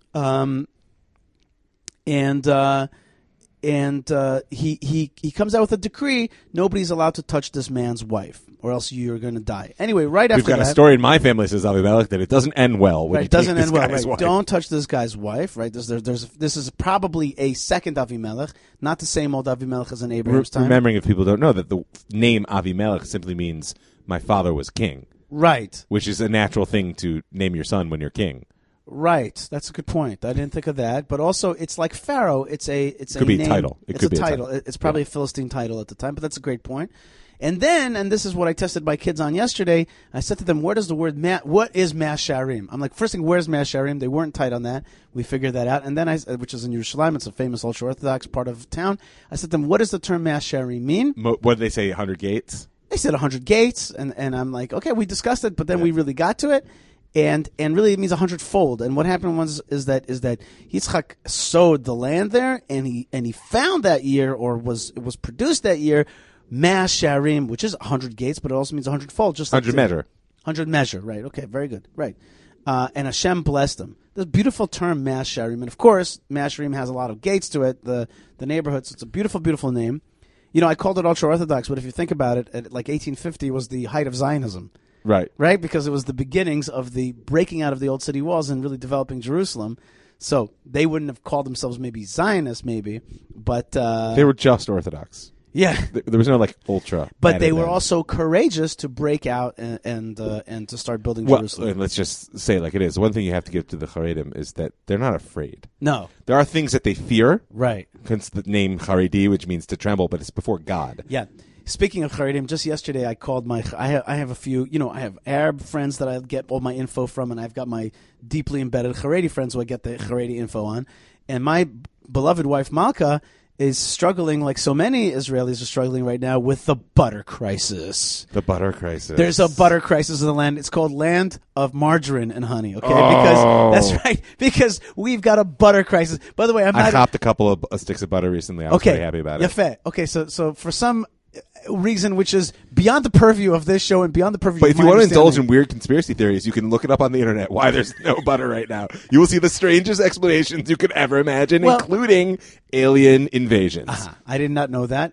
He comes out with a decree: nobody's allowed to touch this man's wife, or else you're going to die. Anyway, right after that, we've got a story in my family, says Avimelech, that it doesn't end well. Right, it doesn't end well. Right. Don't touch this guy's wife. Right. This is probably a second Avimelech, not the same old Avimelech as in Abraham's time. Remembering, if people don't know, that the name Avimelech simply means my father was king. Right. Which is a natural thing to name your son when you're king. Right, that's a good point. I didn't think of that. But also, it's like Pharaoh. It's a name. Title. It's a title. It's probably a Philistine title at the time. But that's a great point. And then, and this is what I tested my kids on yesterday. I said to them, "Where does the word what is Mea Shearim?" I'm like, first thing, where's Mea Shearim? They weren't tight on that. We figured that out. And then which is in Yerushalayim, it's a famous ultra Orthodox part of town. I said to them, "What does the term Mea Shearim mean?" What did they say? 100 gates. They said 100 gates, and I'm like, okay, we discussed it, but then we really got to it. And really, it means 100-fold. And what happened is that Yitzchak sowed the land there, and he found that year, or it was produced that year, Mea Shearim, which is 100 gates, but it also means 100-fold, just 100 measure. 100 measure, right? Okay, very good, right? And Hashem blessed him. This beautiful term, Mea Shearim, and of course, Mea Shearim has a lot of gates to it. The neighborhood, so it's a beautiful, beautiful name. I called it ultra Orthodox, but if you think about it, like 1850 was the height of Zionism. Right. Right? Because it was the beginnings of the breaking out of the old city walls and really developing Jerusalem. So they wouldn't have called themselves maybe Zionists, but... they were just Orthodox. Yeah. There was no, ultra. But they were also courageous to break out and to start building Jerusalem. And let's just say it like it is. One thing you have to give to the Haredim is that they're not afraid. No. There are things that they fear. Right. Hence the name Haredi, which means to tremble, but it's before God. Yeah. Speaking of Haredim, just yesterday I called I have a few, I have Arab friends that I get all my info from, and I've got my deeply embedded Haredi friends who I get the Haredi info on. And my beloved wife, Malka, is struggling, like so many Israelis are struggling right now, with the butter crisis. The butter crisis. There's a butter crisis in the land. It's called land of margarine and honey, okay? Because that's right. Because we've got a butter crisis. By the way, I hopped a couple of sticks of butter recently. I was very happy about it. Yafeh. Okay, so for some reason which is beyond the purview of this show and beyond the purview but of if you want to indulge in weird conspiracy theories, you can look it up on the internet why there's no butter right now. You will see the strangest explanations you could ever imagine, including alien invasions. I did not know that.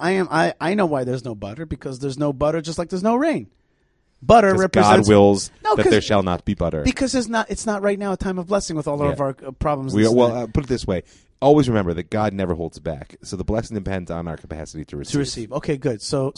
I know why there's no butter, because there's no butter just like there's no rain. Butter represents God wills that there shall not be butter. Because it's not right now a time of blessing with all of our problems. Put it this way. Always remember that God never holds back. So the blessing depends on our capacity to receive. Okay, good.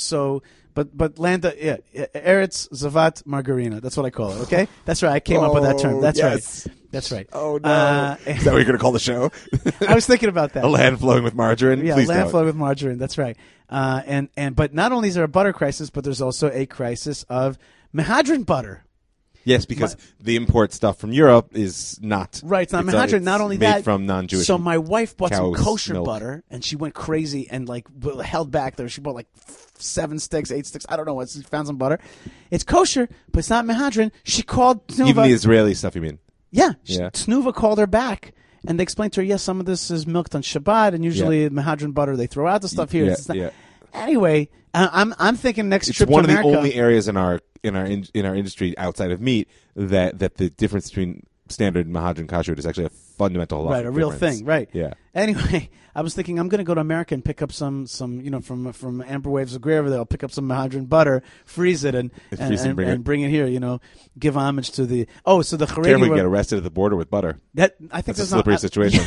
But Landa, Eretz Zavat Margarina. That's what I call it. Okay, that's right. I came up with that term. That's yes. right. That's right. Oh no! Is that what you're going to call the show? I was thinking about that. A land flowing with margarine. Yeah, Please land don't. flowing with margarine. That's right. But not only is there a butter crisis, but there's also a crisis of Mehadrin butter. Yes, because the import stuff from Europe is not Right, it's not Mehadrin. Not only made that, from non-Jewish. So my wife bought some cow's kosher milk. butter, and she went crazy and like held back there. She bought like 7 sticks, 8 sticks. I don't know what. She found some butter. It's kosher, but it's not Mehadrin. She called Tnuva. Even the Israeli stuff, you mean? Yeah. Yeah. Tnuva called her back, and they explained to her, yes, some of this is milked on Shabbat, and usually Mehadrin butter, they throw out the stuff here. Yeah. Anyway, I'm thinking next It's trip one to of America. the only areas in our industry outside of meat that the difference between standard and Mehadrin kashrut is actually a fundamental right, a real difference. thing, right? Yeah. Anyway, I was thinking I'm going to go to America and pick up some from Amber Waves of Grey over there. I'll pick up some Mehadrin butter, freeze it, and bring it here. Give homage to the so the Haredi Careful, you get arrested at the border with butter. That I think That's a slippery situation.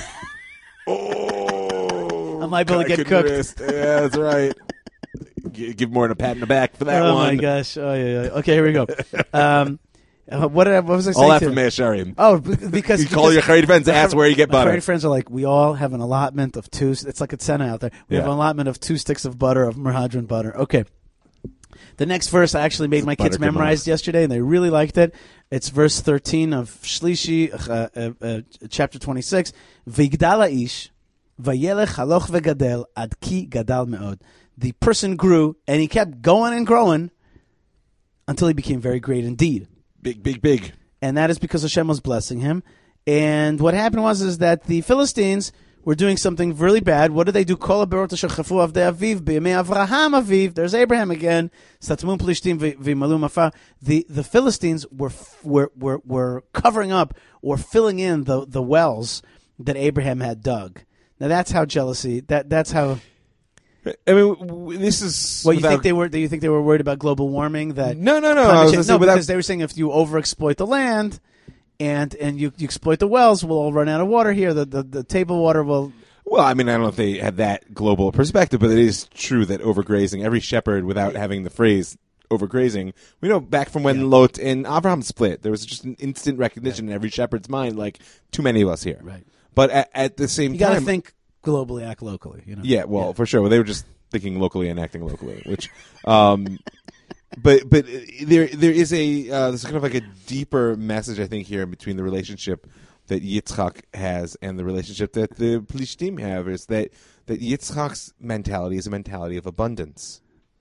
I'm liable to get cooked. Yeah, that's right. Give more than a pat in the back for that one. Oh my gosh! Oh yeah. Okay, here we go. What was I saying? All that to from Meir Sharim. Oh, because You call your Haredi friends, ask where you get my butter. Haredi friends are like, we all have an allotment of 2. It's like a tzena out there. We have an allotment of 2 sticks of butter, of Mehadrin butter. Okay. The next verse I actually made my kids memorize yesterday, and they really liked it. It's verse 13 of Shlishi, chapter 26. V'yigdal ha'ish, vayelech haloch v'gadel, ad ki gadal me'od. The person grew, and he kept going and growing until he became very great indeed. Big. And that is because Hashem was blessing him. And what happened was that the Philistines were doing something really bad. What did they do? Kol haberot asher chafu avdei aviv b'yemei Avraham aviv. There's Abraham again. Satmun plishtim v'malu mafar. The Philistines were covering up or filling in the wells that Abraham had dug. Now that's how jealousy. That's how. I mean, this is. Well, you think they were? Do you think they were worried about global warming? That No. Because they were saying if you overexploit the land, and you exploit the wells, we'll all run out of water here. The table water will. Well, I mean, I don't know if they had that global perspective, but it is true that overgrazing, every shepherd, without having the phrase overgrazing, we know back from when Lot and Abraham split, there was just an instant recognition in every shepherd's mind, like, too many of us here. Right. But at the same You time. got to think globally, act locally. Yeah, well, for sure. Well, they were just thinking locally and acting locally, which. But there is there's kind of like a deeper message, I think, here between the relationship that Yitzchak has and the relationship that the Plishtim have, is that Yitzchak's mentality is a mentality of abundance.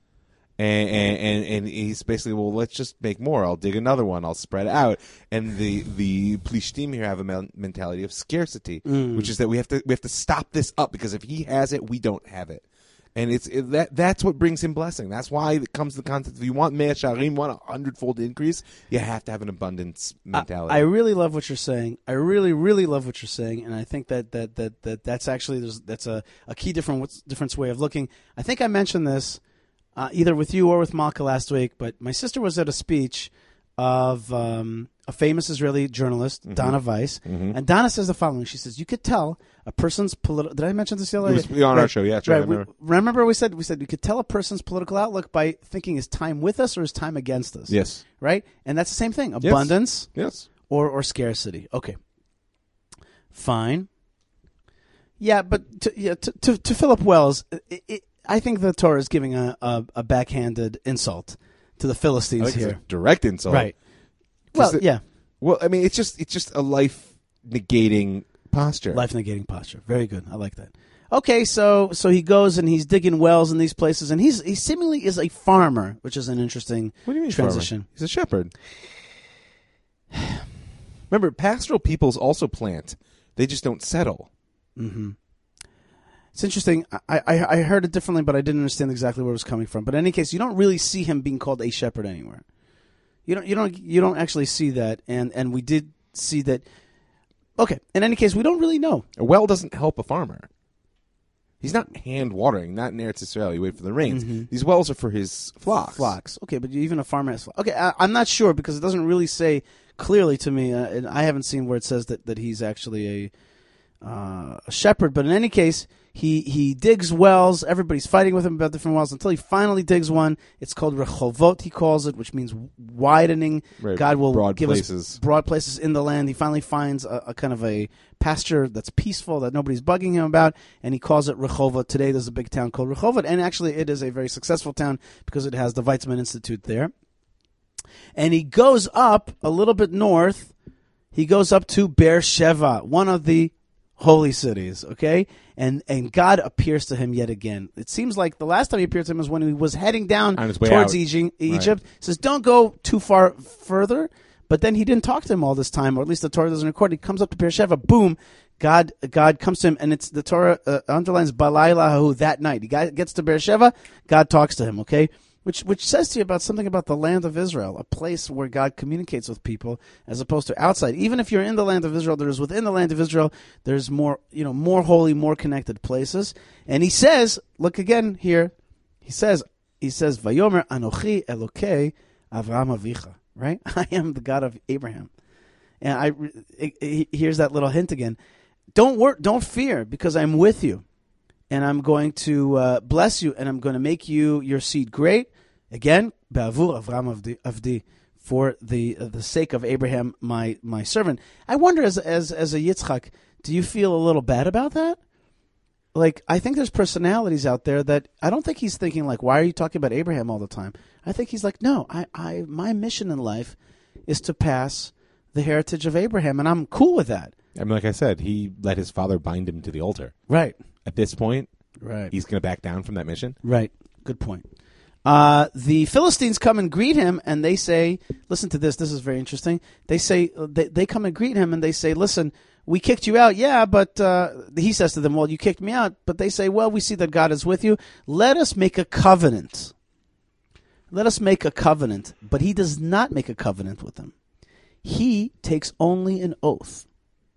And he's basically, well, let's just make more. I'll dig another one. I'll spread out. And the Plishtim here have a mentality of scarcity, which is that we have to stop this up, because if he has it, we don't have it. And that's what brings him blessing. That's why it comes to the concept: if you want Meir Sharim, want a 100-fold increase, you have to have an abundance mentality. I really love what you're saying. I really, really love what you're saying, and I think that's actually that's a key different way of looking. I think I mentioned this either with you or with Malka last week, but my sister was at a speech of a famous Israeli journalist, Dana Weiss, and Dana says the following. She says, you could tell a person's political... Did I mention this the other day? It was on our show, yeah. Right. Remember we said you could tell a person's political outlook by thinking, is time with us or is time against us? Yes. Right? And that's the same thing. Abundance yes. Or scarcity. Okay. Fine. Yeah, but to Philip Wells, I think the Torah is giving a backhanded insult to the Philistines here. It's a direct insult. Right. Well, yeah. Well, I mean, it's just a life negating posture. Life negating posture. Very good. I like that. Okay, so he goes and he's digging wells in these places, and he seemingly is a farmer, which is an interesting What do you mean transition. Farmer? He's a shepherd. Remember, pastoral peoples also plant. They just don't settle. Mm-hmm. It's interesting. I heard it differently, but I didn't understand exactly where it was coming from. But in any case, you don't really see him being called a shepherd anywhere. You don't actually see that, and we did see that. Okay. In any case, we don't really know. A well doesn't help a farmer. He's not hand watering. Not in Eretz Yisrael. You wait for the rains. Mm-hmm. These wells are for his flocks. Okay, but even a farmer has flocks. Okay, I'm not sure because it doesn't really say clearly to me, and I haven't seen where it says that he's actually a shepherd. But in any case, he digs wells. Everybody's fighting with him about different wells until he finally digs one. It's called Rechovot, he calls it, which means widening. Right. God will broad give places. us broad places in the land. He finally finds a kind of a pasture that's peaceful, that nobody's bugging him about, and he calls it Rechovot. Today there's a big town called Rechovot, and actually it is a very successful town because it has the Weizmann Institute there. And he goes up a little bit north. He goes up to Beersheba, one of the holy cities, okay? And God appears to him yet again. It seems like the last time he appeared to him was when he was heading down On his way towards out. Egypt. He Right. says, don't go too far further. But then he didn't talk to him all this time, or at least the Torah doesn't record. He comes up to Beersheba, boom, God comes to him, and it's the Torah underlines Balaylahu that night. He gets to Beersheba, God talks to him, okay? Which says to you about something about the land of Israel, a place where God communicates with people as opposed to outside. Even if you're in the land of Israel, within the land of Israel, there's more holy, more connected places. And he says, look again here, he says, Vayomer Anochi Elokei Avraham Avicha, right? I am the God of Abraham. And here's that little hint again. Don't fear, because I'm with you. And I'm going to bless you, and I'm going to make your seed great. Again, Be'avur Avraham Avdi, for the sake of Abraham, my servant. I wonder, as a Yitzchak, do you feel a little bad about that? Like, I think there's personalities out there that I don't think he's thinking like, why are you talking about Abraham all the time? I think he's like, no, my mission in life is to pass the heritage of Abraham, and I'm cool with that. I mean, like I said, he let his father bind him to the altar. Right. At this point, Right. he's going to back down from that mission. Right. Good point. The Philistines come and greet him, and they say, listen to this. This is very interesting. They say, they come and greet him, and they say, listen, we kicked you out. Yeah, but he says to them, well, you kicked me out. But they say, well, we see that God is with you. Let us make a covenant. Let us make a covenant. But he does not make a covenant with them. He takes only an oath.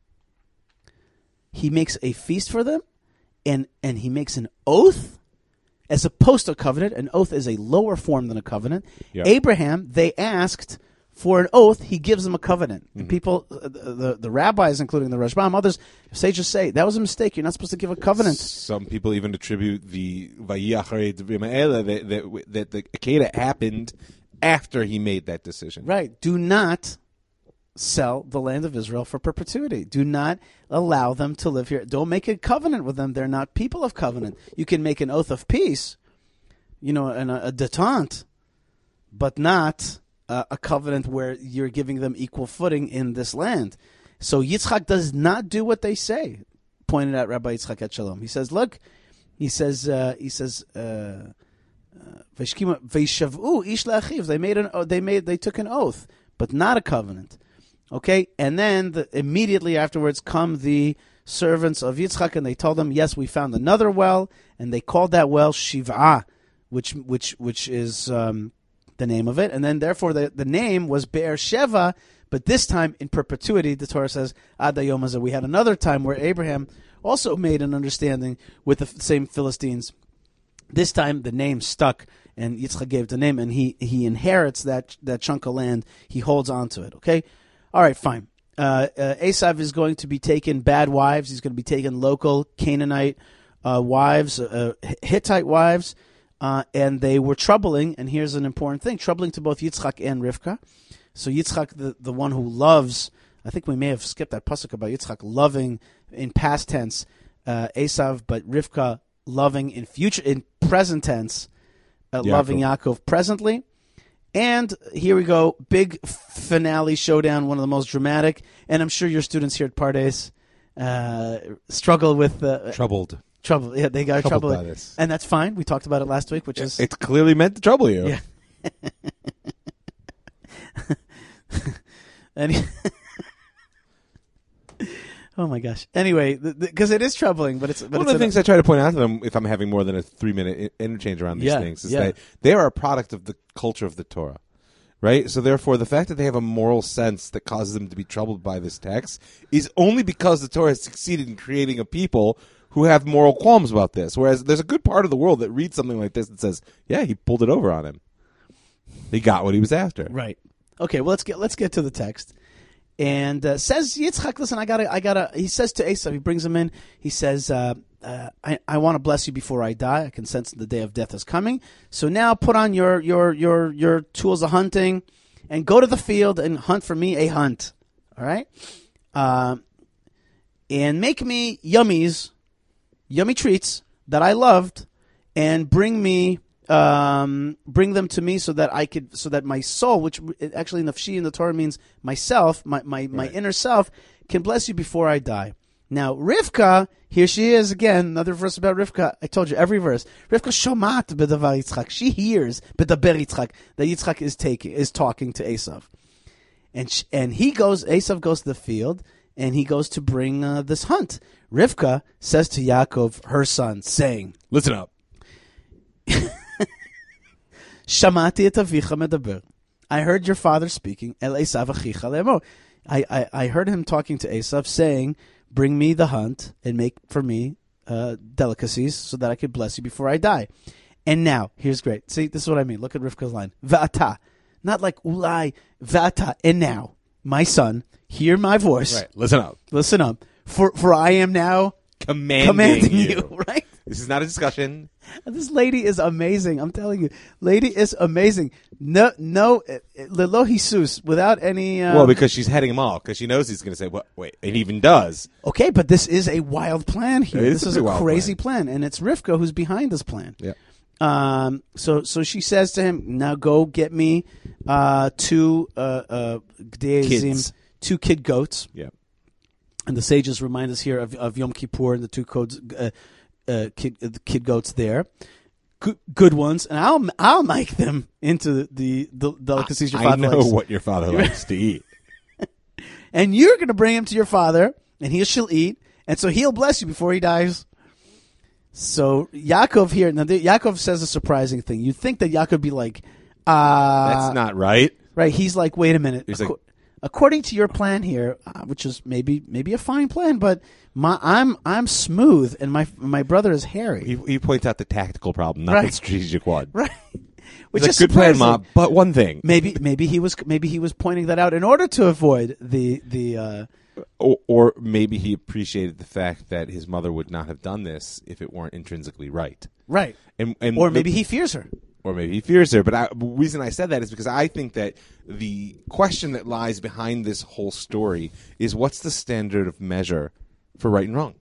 He makes a feast for them, and he makes an oath as opposed to a covenant. An oath is a lower form than a covenant. Yep. Abraham, they asked for an oath. He gives them a covenant. Mm-hmm. People, the rabbis, including the Rashbam, others, sages say, that was a mistake. You're not supposed to give a covenant. Some people even attribute the Vayiyacharei Devim Ha'ela that the Akedah happened after he made that decision. Right. Do not sell the land of Israel for perpetuity. Do not allow them to live here. Don't make a covenant with them. They're not people of covenant. You can make an oath of peace, and a detente, but not a covenant where you're giving them equal footing in this land. So Yitzchak does not do what they say, pointed out Rabbi Yitzchak Etshalom. He says, look, Veishavu ish le'achiv. They took an oath, but not a covenant. Okay, and then immediately afterwards come the servants of Yitzchak, and they told them, yes, we found another well, and they called that well Shiv'ah, which is the name of it, and then therefore the name was Beersheba, but this time in perpetuity, the Torah says, Ad Hayom Hazeh. We had another time where Abraham also made an understanding with the same Philistines. This time the name stuck, and Yitzchak gave the name, and he inherits that chunk of land. He holds on to it, okay? All right, fine. Esav is going to be taking bad wives. He's going to be taking local Canaanite wives, Hittite wives, and they were troubling. And here's an important thing: troubling to both Yitzchak and Rivka. So Yitzchak, the one who loves, I think we may have skipped that pasuk about Yitzchak loving in past tense Esav, but Rivka loving in present tense, loving Yaakov presently. And here we go, big finale showdown, one of the most dramatic. And I'm sure your students here at Pardes struggle with Troubled. trouble. Yeah, they got Troubled trouble, by this. and that's fine. We talked about it last week, which is It's clearly meant to trouble you. yeah. Oh my gosh. Anyway, because it is troubling, but it's One of the things I try to point out to them, if I'm having more than a 3-minute interchange around these things, is that they are a product of the culture of the Torah, right? So therefore, the fact that they have a moral sense that causes them to be troubled by this text is only because the Torah has succeeded in creating a people who have moral qualms about this. Whereas there's a good part of the world that reads something like this and says, "Yeah, he pulled it over on him. He got what he was after." Right. Okay. Well, let's get to the text. And says Yitzchak, listen, I gotta. He says to Esav, he brings him in. He says, I want to bless you before I die. I can sense the day of death is coming. So now put on your tools of hunting, and go to the field and hunt for me a hunt. All right, and make me yummy treats that I loved, and bring me bring them to me so that my soul, which actually nafshi in the Torah means myself, my inner self, can bless you before I die. Now, Rivka, here she is again, another verse about Rivka. I told you, every verse. Rivka shomat b'davar Yitzchak. She hears b'daber Yitzchak that Yitzchak is talking to Esav. And Esav goes to the field, and he goes to bring this hunt. Rivka says to Yaakov, her son, saying, listen up. Shamati et avicha medaber. I heard your father speaking, El Esav achicha le'emo. I heard him talking to Esav, saying, bring me the hunt and make for me delicacies so that I could bless you before I die. And now, here's great. See, this is what I mean. Look at Rivka's line. Va'ata. Not like ulai. Va'ata. And now, my son, hear my voice. Right. Listen up. Listen up. For I am now commanding you. Right? This is not a discussion. This lady is amazing. I'm telling you. Lady is amazing. No, lelo hisus, without any... well, because she's heading him off, because she knows he's going to say, well, wait, it even does. Okay, but this is a wild plan here. This is a crazy plan. And it's Rivka who's behind this plan. Yeah. So she says to him, now go get me two kids. 2 kid goats. Yeah. And the sages remind us here of Yom Kippur and the 2 codes, kid goats there. Good ones, and I'll make them into the delicacies your father likes. I know what your father likes to eat. And you're going to bring him to your father, and he shall eat, and so he'll bless you before he dies. So Yaakov here, now Yaakov says a surprising thing. You'd think that Yaakov would be like, that's not right. Right, he's like, wait a minute. He's like, according to your plan here, which is maybe a fine plan, but I'm smooth and my brother is hairy. He points out the tactical problem, not the strategic one. Right. Which is a good plan, Ma, but one thing. Maybe he was pointing that out in order to avoid the or maybe he appreciated the fact that his mother would not have done this if it weren't intrinsically right. Right. And or maybe he fears her. Or maybe he fears her. But the reason I said that is because I think that the question that lies behind this whole story is what's the standard of measure for right and wrong?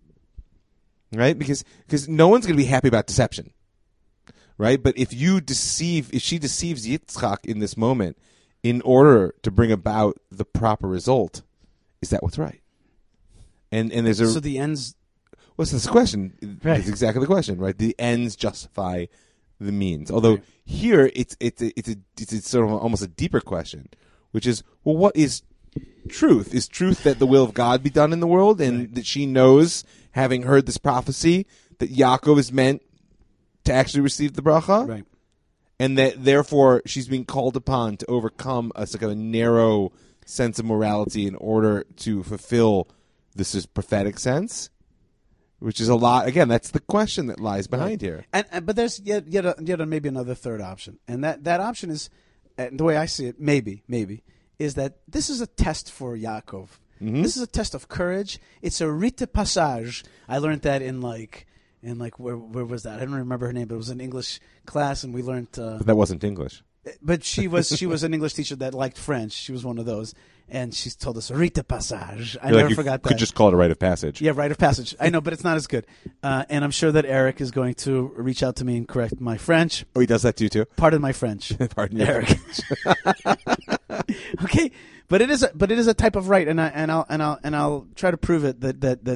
Right? Because no one's going to be happy about deception. Right? But if she deceives Yitzchak in this moment in order to bring about the proper result, is that what's right? And there's so the ends. What's this question? Right. That's exactly the question, right? The ends justify the means. Although here it's sort of almost a deeper question, which is, well, what is truth? Is truth that the will of God be done in the world, and that she knows, having heard this prophecy, that Yaakov is meant to actually receive the bracha, right? And that therefore she's being called upon to overcome a sort of a narrow sense of morality in order to fulfill this prophetic sense. Which is a lot. Again, that's the question that lies behind here. But there's yet maybe another third option, and that option is, the way I see it, maybe is that this is a test for Yaakov. Mm-hmm. This is a test of courage. It's a rite passage. I learned that in where was that? I don't remember her name, but it was an English class, and we learned. But that wasn't English. But she was an English teacher that liked French. She was one of those. And she's told us rite passage. I never forgot that. You could just call it a rite of passage. Yeah, rite of passage. I know, but it's not as good. And I'm sure that Eric is going to reach out to me and correct my French. Oh, he does that to you too? Pardon my French. Pardon your Eric. French. Okay, but it is a type of rite, and I'll try to prove it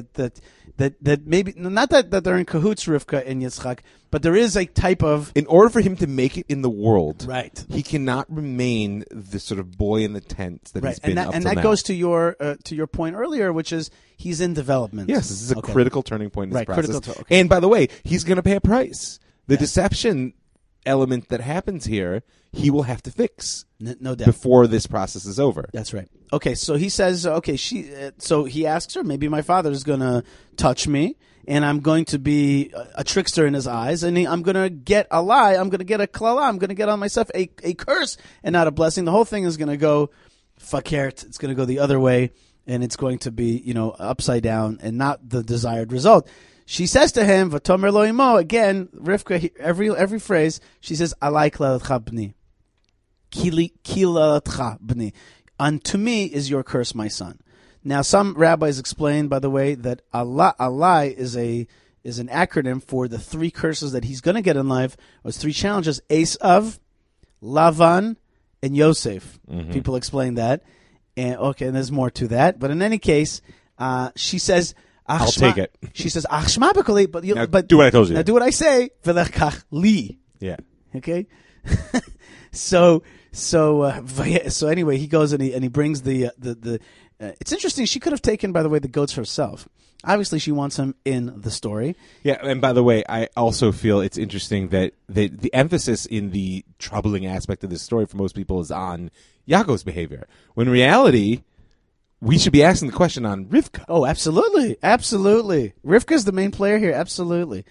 that maybe not that they're in cahoots, Rivka and Yitzchak, but there is a type of. In order for him to make it in the world, right, he cannot remain the sort of boy in the tent that he's been up till now. And that goes to your point earlier, which is he's in development. Yes, this is a critical turning point in this process. Okay. And by the way, he's going to pay a price. The deception element that happens here, he will have to fix. No doubt. Before this process is over. That's right. Okay, so he says, so he asks her, maybe my father's going to touch me, and I'm going to be a trickster in his eyes, and I'm going to get a lie, I'm going to get a klala, I'm going to get on myself a curse and not a blessing. The whole thing is going to go fakert, it's going to go the other way, and it's going to be, upside down and not the desired result. She says to him, Vatomer lo imo, again, Rivka, every phrase, she says, alai klalatcha b'ni. Kilalatcha b'ni. Unto me is your curse, my son. Now, some rabbis explain, by the way, that alai is is an acronym for the 3 curses that he's going to get in life, or 3 challenges: Esav, Lavan, and Yosef. People explain that. And there's more to that. But in any case, she says, I'll take it. She says, Ach Shema b'koli, but do what I told you. Now do what I say. V'lechach li. Yeah. Okay. So anyway, he goes and he brings the. It's interesting. She could have taken, by the way, the goats herself. Obviously, she wants him in the story. Yeah, and by the way, I also feel it's interesting that the emphasis in the troubling aspect of this story for most people is on Yaakov's behavior, when in reality, we should be asking the question on Rivka. Oh, absolutely. Rivka's the main player here. Absolutely.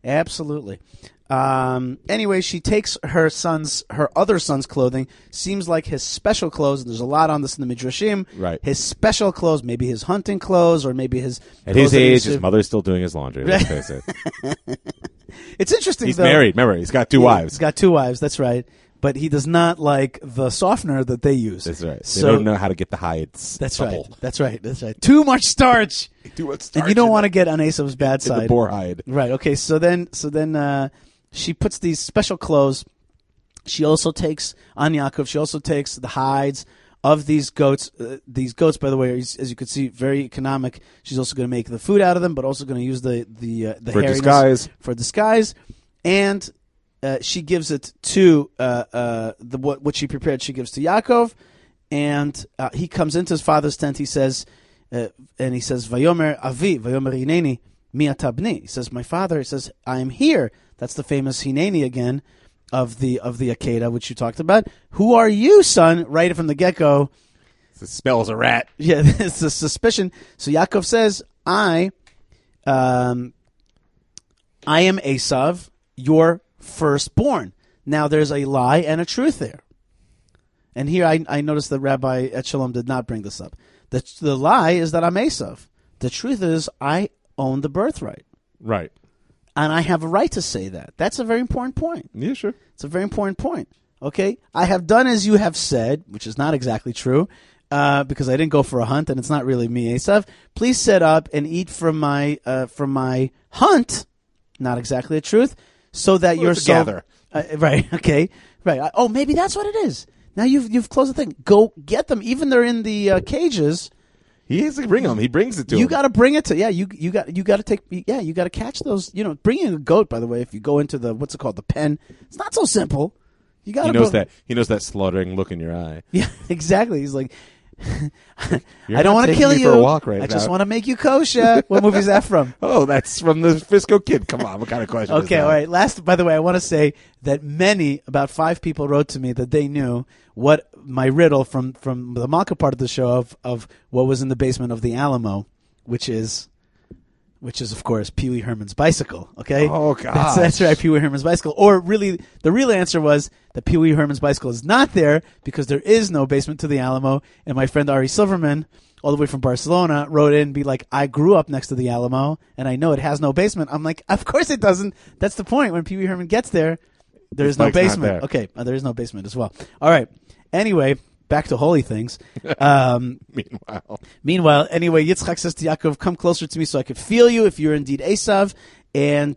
Anyway, she takes her other son's clothing. Seems like his special clothes. There's a lot on this in the Midrashim. Right. His special clothes, maybe his hunting clothes, or maybe his. At his age, his mother's still doing his laundry. Let's face it. It's interesting. He's though. married. Remember, he's got 2 wives. He's got 2 wives. That's right. But he does not like the softener that they use. That's right. So, they don't know how to get the hides. That's supple. right. That's right. Too much starch. Too much starch. And you don't want to get on Esav's bad in side. the boar hide. Right. Okay. So then, she puts these special clothes. She also takes on Yaakov. She also takes the hides of these goats. These goats, by the way, are, as you can see, very economic. She's also going to make the food out of them, but also going to use the For hairiness disguise. for disguise. And she gives it to what she prepared. She gives to Yaakov, and he comes into his father's tent. He says, "Vayomer Avi, Vayomer Hineni mi ata bni." He says, "My father." He says, "I am here." That's the famous Hineni again of the Akedah, which you talked about. "Who are you, son?" Right from the get-go. It smells a rat. Yeah, it's a suspicion. So Yaakov says, I am Esav, your firstborn. Now there's a lie and a truth there. And here I noticed that Rabbi Echelon did not bring this up. The lie is that I'm Esav. The truth is I own the birthright. Right. And I have a right to say that. That's a very important point. Yeah, sure. It's a very important point. Okay? I have done as you have said, which is not exactly true, because I didn't go for a hunt, and it's not really me, Esav. Please set up and eat from my hunt. Not exactly the truth. So that you're together. Right. Okay. Right. Oh, maybe that's what it is. Now you've closed the thing. Go get them. Even they're in the cages. He has to bring them. He brings it to You him. got to bring it to you got to take you got to catch those. Bringing a goat, by the way, if you go into the what's it called, the pen, it's not so simple. You got to. He knows that slaughtering look in your eye. Yeah, exactly. He's like, You're I don't want to kill you. For a walk right I now. just want to make you kosher. What movie is that from? Oh, that's from the Frisco Kid. Come on, what kind of question? Okay, is that? all right. Last, by the way, I want to say that about 5 people wrote to me that they knew what my riddle from the Malka part of the show of what was in the basement of the Alamo, which is of course Pee Wee Herman's bicycle. Okay. Oh gosh. That's right, Pee Wee Herman's bicycle. Or really, the real answer was that Pee Wee Herman's bicycle is not there because there is no basement to the Alamo. And my friend Ari Silverman, all the way from Barcelona, wrote in and be like, I grew up next to the Alamo, and I know it has no basement. I'm like, of course it doesn't. That's the point. When Pee Wee Herman gets there, there's no basement. Okay, there is no basement as well. All right. Anyway, back to holy things. Meanwhile, anyway, Yitzchak says to Yaakov, "Come closer to me, so I could feel you if you're indeed Esav." And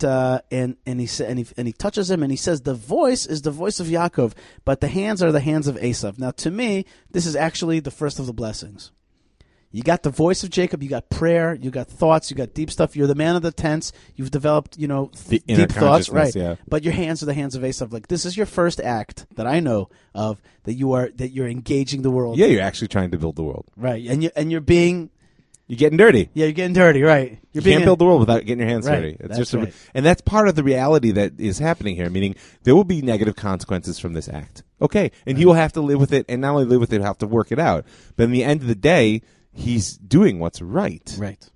he touches him, and he says, "The voice is the voice of Yaakov, but the hands are the hands of Esav." Now, to me, this is actually the first of the blessings. You got the voice of Jacob, you got prayer, you got thoughts, you got deep stuff. You're the man of the tents. You've developed, deep thoughts, right? Yeah. But your hands are the hands of Esav. Like, this is your first act that I know of that you're engaging the world. Yeah, you're actually trying to build the world, right? And you're being. You're getting dirty. Yeah, you're getting dirty, right? You can't build the world without getting your hands right, dirty. It's that's just right. And that's part of the reality that is happening here, meaning there will be negative consequences from this act. Okay, and he will have to live with it, and not only live with it, he'll have to work it out. But in the end of the day, he's doing what's right. Right.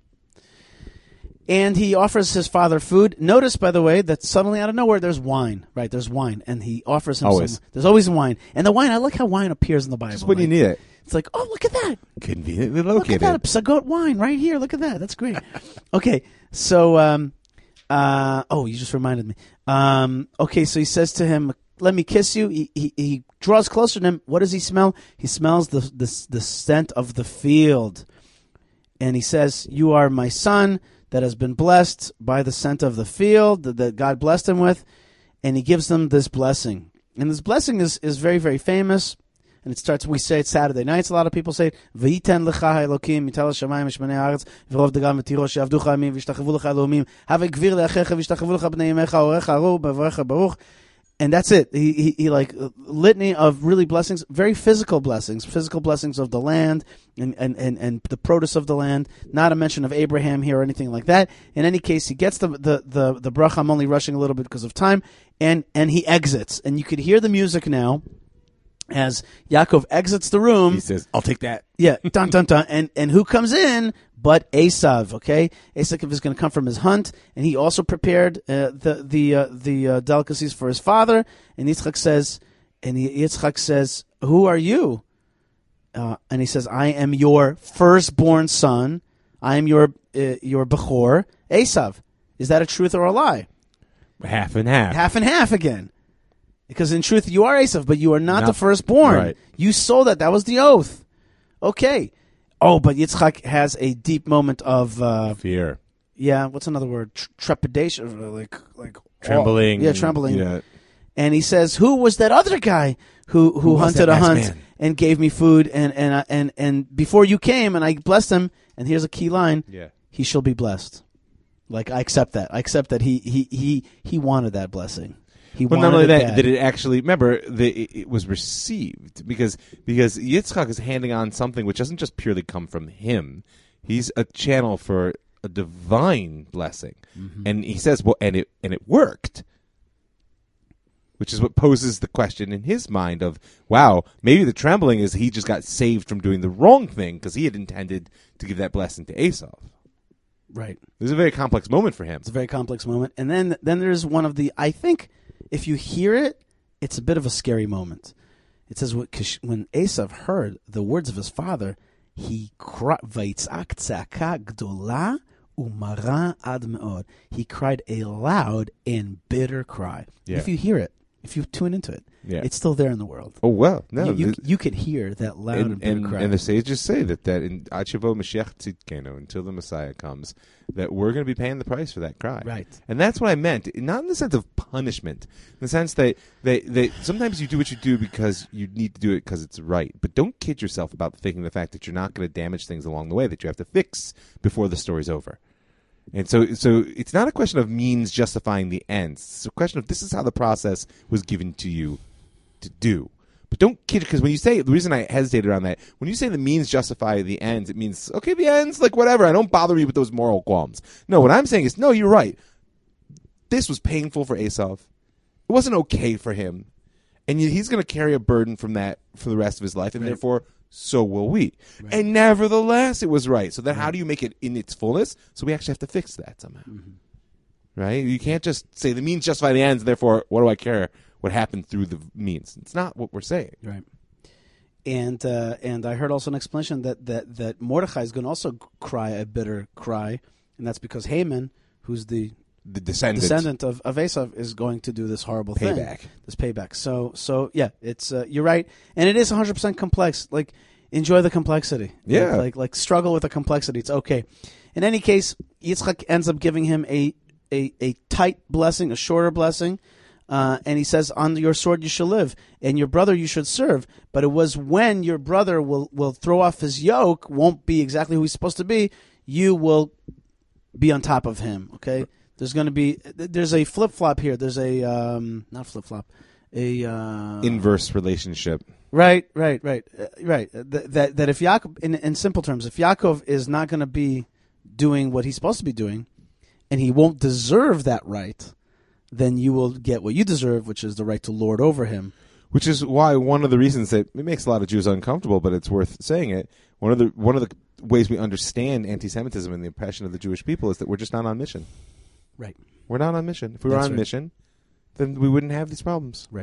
And he offers his father food. Notice, by the way, that suddenly out of nowhere there's wine. Right, there's wine. And he offers him Always. there's always wine. And the wine, I like how wine appears in the Bible. Just when you need it. It's like, oh, look at that. Conveniently Look located. at that, Psagot wine right here. Look at that. That's great. Okay, so, you just reminded me. Okay, so he says to him, "Let me kiss you." He draws closer to him. What does he smell? He smells the scent of the field. And he says, "You are my son. that has been blessed by the scent of the field that God blessed him with, and he gives them this blessing. And this blessing is very, very famous. And it starts, we say it Saturday nights. A lot of people say, V'yiten lecha ha'elokim, mital ha'shamayim v'shmanei ha'aretz, v'rov dagam v'tiro, she'avducha amim, v'yishtachavu lecha elomim, have gvir le'achecha, v'yishtachavu lecha b'nei yimecha, orecha aru, b'varecha baruch. And that's it. He like litany of really blessings, very physical blessings of the land and the produce of the land. Not a mention of Abraham here or anything like that. In any case, he gets the bracha. I'm only rushing a little bit because of time, and he exits. And you could hear the music now as Yaakov exits the room. He says, "I'll take that." Yeah, dun dun dun. And who comes in but Esav? Okay, Esav is going to come from his hunt, and he also prepared the delicacies for his father. And Yitzchak says, "Who are you?" And he says, "I am your firstborn son. I am your Bechor, Esav." Is that a truth or a lie? Half and half. Half and half again. Because in truth, you are Esav, but you are not the firstborn. Right. You sold that. That was the oath. Okay. Oh, but Yitzchak has a deep moment of fear. Yeah, what's another word? Trepidation, like trembling. Yeah, trembling. Yeah. And he says, "Who was that other guy who hunted a hunt man? And gave me food and before you came and I blessed him?" And here's a key line: Yeah. "He shall be blessed." Like I accept that. I accept that he wanted that blessing. Well, not only that, did it actually, remember, it was received because Yitzchak is handing on something which doesn't just purely come from him. He's a channel for a divine blessing. Mm-hmm. And he says, well, and it worked. Which is what poses the question in his mind of, wow, maybe the trembling is he just got saved from doing the wrong thing because he had intended to give that blessing to Esau. Right. This is a very complex moment for him. It's a very complex moment. And then there's one of the, I think, if you hear it, it's a bit of a scary moment. It says when Esav heard the words of his father, he cried, "Vayitzak tzaka gdola umara ad meod." He cried a loud and bitter cry. Yeah. If you hear it, if you tune into it, yeah. It's still there in the world. Oh, well, no. You could hear that loud and bitter cry. And the sages say that in Achavo Mashiach Tzidkenu, until the Messiah comes, that we're going to be paying the price for that cry. Right. And that's what I meant. Not in the sense of punishment. In the sense that sometimes you do what you do because you need to do it because it's right. But don't kid yourself about thinking the fact that you're not going to damage things along the way that you have to fix before the story's over. And so it's not a question of means justifying the ends. It's a question of this is how the process was given to you to do. But don't kid, because when you say, the reason I hesitated around that, when you say the means justify the ends, it means, okay, the ends, like whatever, I don't bother you with those moral qualms. No, what I'm saying is, no, you're right. This was painful for Esau. It wasn't okay for him. And he's going to carry a burden from that for the rest of his life, and therefore, so will we. Right. And nevertheless, it was right. So then how do you make it in its fullness? So we actually have to fix that somehow. Mm-hmm. Right? You can't just say the means justify the ends, therefore, what do I care what happened through the means? It's not what we're saying. Right. And I heard also an explanation that Mordechai is going to also cry a bitter cry, and that's because Haman, who's the descendant of Esav, is going to do this horrible payback. This payback. So yeah, it's you're right, and it is 100% complex. Like, enjoy the complexity. Yeah. Like struggle with the complexity. It's okay. In any case, Yitzchak ends up giving him a tight blessing, a shorter blessing. And he says, "On your sword you shall live, and your brother you should serve." But it was when your brother will throw off his yoke, won't be exactly who he's supposed to be, you will be on top of him. Okay, there's a flip flop here. There's a not flip flop, inverse relationship. Right. That if Yaakov, in simple terms, if Yaakov is not going to be doing what he's supposed to be doing, and he won't deserve that right, then you will get what you deserve, which is the right to lord over him. Which is why one of the reasons that it makes a lot of Jews uncomfortable, but it's worth saying it. One of the ways we understand anti-Semitism and the oppression of the Jewish people is that we're just not on mission. Right. We're not on mission. If we were on mission, then we wouldn't have these problems. Right.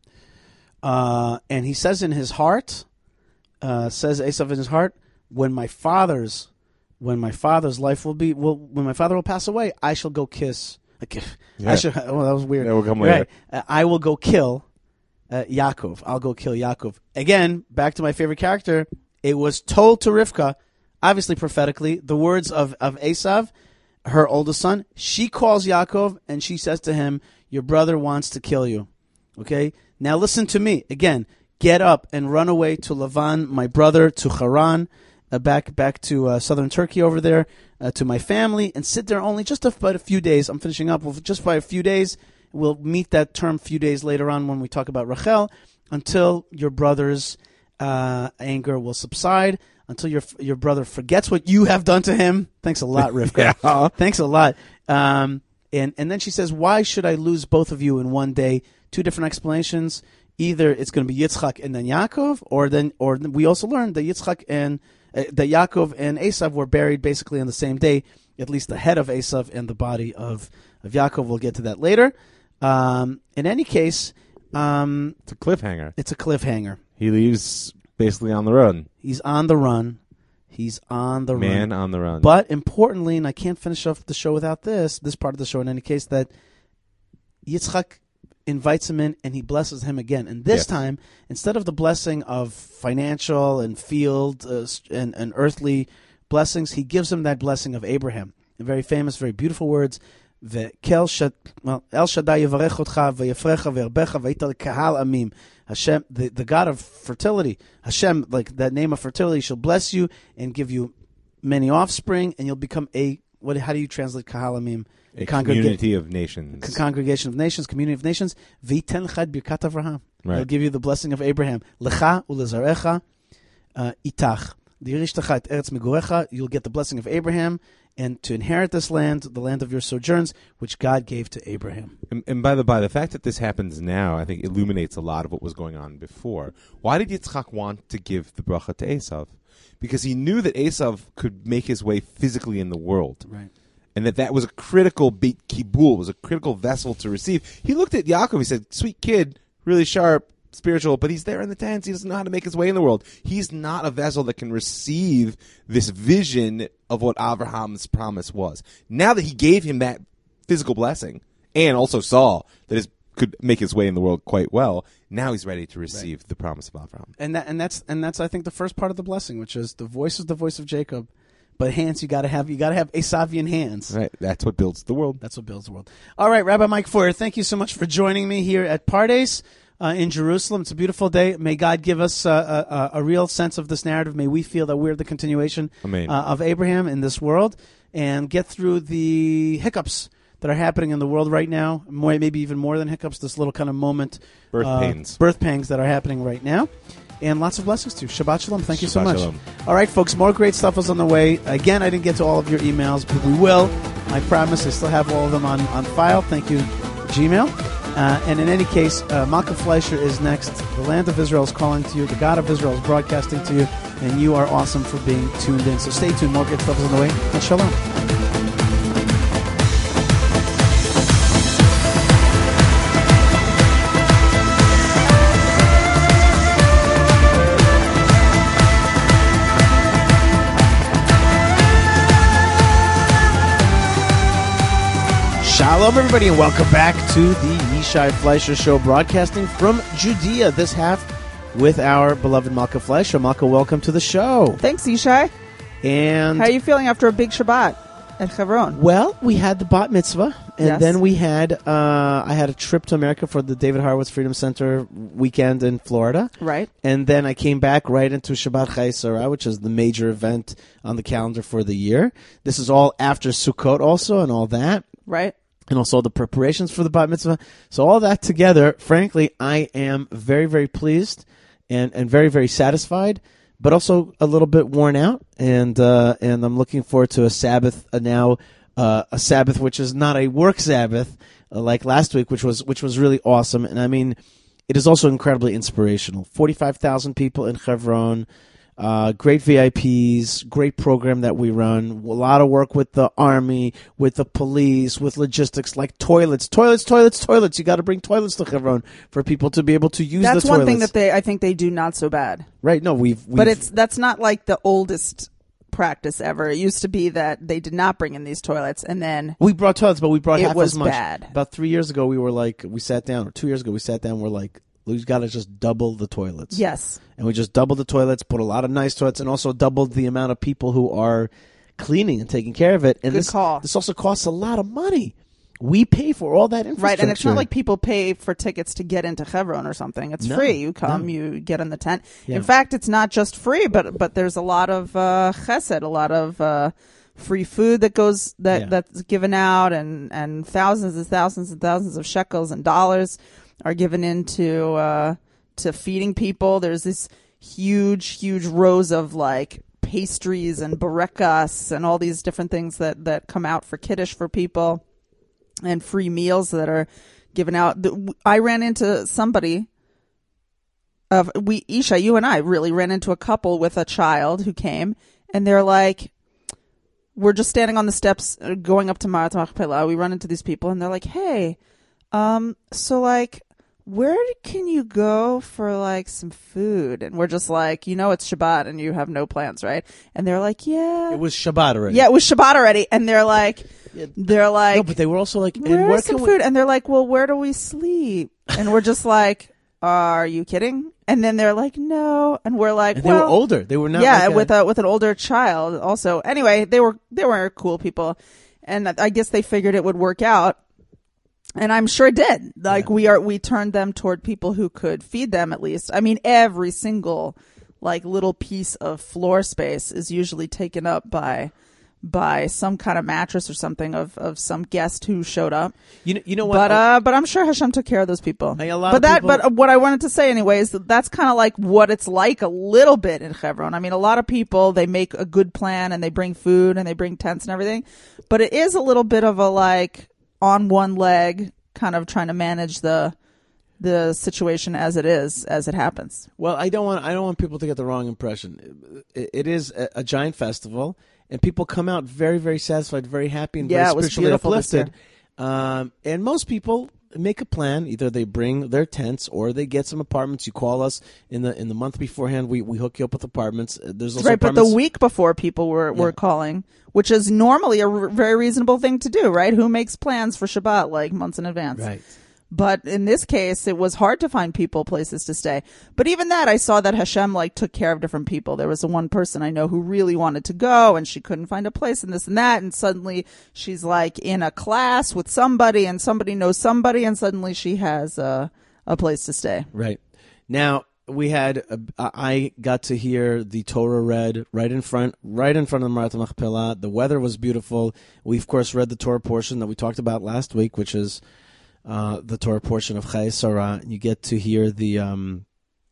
And he says in his heart, says Esav in his heart, when my father's life when my father will pass away, I shall go kiss. Yeah. That was weird. Yeah, we'll come later. Right. I will go kill Yaakov. I'll go kill Yaakov. Again, back to my favorite character. It was told to Rivka, obviously prophetically, the words of Esav, her oldest son. She calls Yaakov and she says to him, your brother wants to kill you. Okay? Now listen to me. Again, get up and run away to Lavan, my brother, to Haran, back to southern Turkey over there, to my family, and sit there only just about a few days. I'm finishing up with just by a few days. We'll meet that term few days later on when we talk about Rachel, until your brother's anger will subside, until your brother forgets what you have done to him. Thanks a lot, Rivka. Yeah. Thanks a lot. And then she says, why should I lose both of you in one day? Two different explanations. Either it's going to be Yitzchak and then Yaakov, or we also learned that Yitzchak and that Yaakov and Esav were buried basically on the same day. At least the head of Esav and the body of Yaakov. We'll get to that later. In any case, It's a cliffhanger. it's a cliffhanger. He leaves basically on the run. He's on the run. Man on the run. But importantly, and I can't finish off the show without this part of the show in any case, that Yitzchak invites him in and he blesses him again. And this time, instead of the blessing of financial and field and earthly blessings, he gives him that blessing of Abraham. The very famous, very beautiful words. El Shaddai yivarech otcha v'yafrecha v'yarbecha v'yita lekahal amim. Hashem, the God of fertility, Hashem, like that name of fertility, shall bless you and give you many offspring, and you'll become how do you translate kahal amim? A community of nations. Congregation of nations, community of nations. V'yiten chad birkat Avraham. Right. He'll give you the blessing of Abraham. Lecha ulezarecha itach. Dirishtecha et eretz megurecha. You'll get the blessing of Abraham, and to inherit this land, the land of your sojourns, which God gave to Abraham. And by the fact that this happens now, I think illuminates a lot of what was going on before. Why did Yitzchak want to give the bracha to Esav? Because he knew that Esav could make his way physically in the world. Right. And that was a critical beit kibul, was a critical vessel to receive. He looked at Yaakov, he said, sweet kid, really sharp, spiritual, but he's there in the tents. He doesn't know how to make his way in the world. He's not a vessel that can receive this vision of what Abraham's promise was. Now that he gave him that physical blessing and also saw that could make his way in the world quite well, now he's ready to receive the promise of Abraham. And that's I think the first part of the blessing, which is the voice of Jacob, but hands you got to have Esavian hands. Right, that's what builds the world. That's what builds the world. All right, Rabbi Mike Feuer, thank you so much for joining me here at Pardes in Jerusalem. It's a beautiful day. May God give us a real sense of this narrative. May we feel that we're the continuation of Abraham in this world and get through the hiccups that are happening in the world right now, maybe even more than hiccups, this little kind of moment. Birth pangs that are happening right now. And lots of blessings to you. Shabbat Shalom. Thank you so much. Shalom. All right, folks, more great stuff is on the way. Again, I didn't get to all of your emails, but we will. I promise. I still have all of them on file. Thank you, Gmail. And in any case, Malka Fleischer is next. The land of Israel is calling to you. The God of Israel is broadcasting to you. And you are awesome for being tuned in. So stay tuned. More great stuff is on the way. And Shalom. Shalom, everybody, and welcome back to the Yishai Fleischer Show, broadcasting from Judea this half with our beloved Malka Fleischer. Malka, welcome to the show. Thanks, Yishai. And how are you feeling after a big Shabbat at Hebron? Well, we had the bat mitzvah, and Yes. then we had I had a trip to America for the David Horowitz Freedom Center weekend in Florida. Right. And then I came back right into Shabbat Chai Sarah, which is the major event on the calendar for the year. This is all after Sukkot also and all that. Right. And also the preparations for the bat mitzvah. So all that together, frankly, I am very, very pleased and very, very satisfied, but also a little bit worn out. And I'm looking forward to a Sabbath now, a Sabbath which is not a work Sabbath like last week, which was really awesome. And I mean, it is also incredibly inspirational. 45,000 people in Hebron. Great VIPs, great program that we run, a lot of work with the army, with the police, with logistics like toilets. You got to bring toilets to Hebron for people to be able to use the toilets. That's one thing that I think they do not so bad. Right, no, but that's not like the oldest practice ever. It used to be that they did not bring in these toilets, and then we brought toilets, but we brought half was as much. Bad. About 3 years ago, we sat down, or 2 years ago, we sat down, we're like, we've got to just double the toilets. Yes. And we just doubled the toilets, put a lot of nice toilets, and also doubled the amount of people who are cleaning and taking care of it. And Good call. This also costs a lot of money. We pay for all that infrastructure. Right, and it's not like people pay for tickets to get into Hebron or something. It's free. You come, you get in the tent. Yeah. In fact, it's not just free, but there's a lot of chesed, a lot of free food that's given out, and thousands and thousands and thousands of shekels and dollars are given into to feeding people. There's this huge rows of like pastries and burekas and all these different things that come out for kiddush for people. And free meals that are given out. I ran into somebody. Isha, you and I really ran into a couple with a child who came, and they're like, we're just standing on the steps going up to Marat Machpelah. We run into these people, and they're like, hey, so like, where can you go for like some food? And we're just like, it's Shabbat and you have no plans, right? And they're like, yeah. It was Shabbat already. Yeah, it was Shabbat already. And they're like, no, but they were also like, where's some food? And they're like, well, where do we sleep? And we're just like, are you kidding? And then they're like, no. And we're like, and they were older. They were not. Yeah, like with an older child also. Anyway, they were cool people. And I guess they figured it would work out. And I'm sure it did. Like we turned them toward people who could feed them at least. I mean, every single like little piece of floor space is usually taken up by some kind of mattress or something of some guest who showed up. You know what? But I'm sure Hashem took care of those people. But what I wanted to say anyway is that's kind of like what it's like a little bit in Hebron. I mean, a lot of people, they make a good plan and they bring food and they bring tents and everything, but it is a little bit of a like on one leg kind of trying to manage the situation as it happens. Well, I don't want people to get the wrong impression. It is a giant festival, and people come out very, very satisfied, very happy, and very spiritually uplifted. And most people make a plan. Either they bring their tents or they get some apartments. You call us in the month beforehand. We hook you up with apartments. There's also but the week before people were calling, which is normally a very reasonable thing to do, right? Who makes plans for Shabbat like months in advance? Right. But in this case, it was hard to find places to stay. But even that, I saw that Hashem like took care of different people. There was one person I know who really wanted to go, and she couldn't find a place, and this and that. And suddenly she's like in a class with somebody, and somebody knows somebody, and suddenly she has a place to stay. Right. Now we had I got to hear the Torah read right in front of the Marat Machpelah. The weather was beautiful. We of course read the Torah portion that we talked about last week, which is the Torah portion of Chayei Sarah. You get to hear the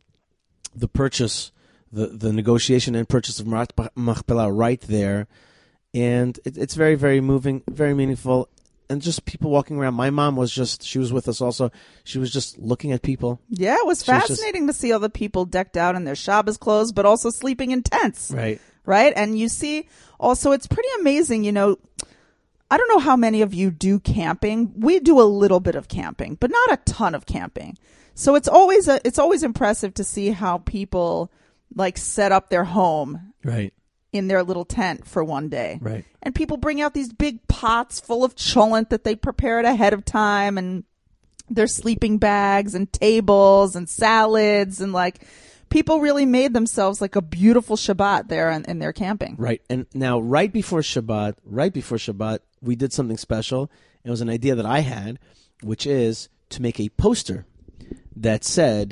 purchase, the negotiation and purchase of Marat Machpelah right there, and it's very, very moving, very meaningful, and just people walking around. My mom she was with us also. She was just looking at people. Yeah, it was fascinating to see all the people decked out in their Shabbos clothes, but also sleeping in tents. Right. Right, and you see also it's pretty amazing. I don't know how many of you do camping. We do a little bit of camping, but not a ton of camping. So it's always impressive to see how people like set up their home right in their little tent for one day. Right. And people bring out these big pots full of cholent that they prepared ahead of time, and their sleeping bags and tables and salads, and like people really made themselves like a beautiful Shabbat there in their camping. Right. And now right before Shabbat, we did something special. It was an idea that I had, which is to make a poster that said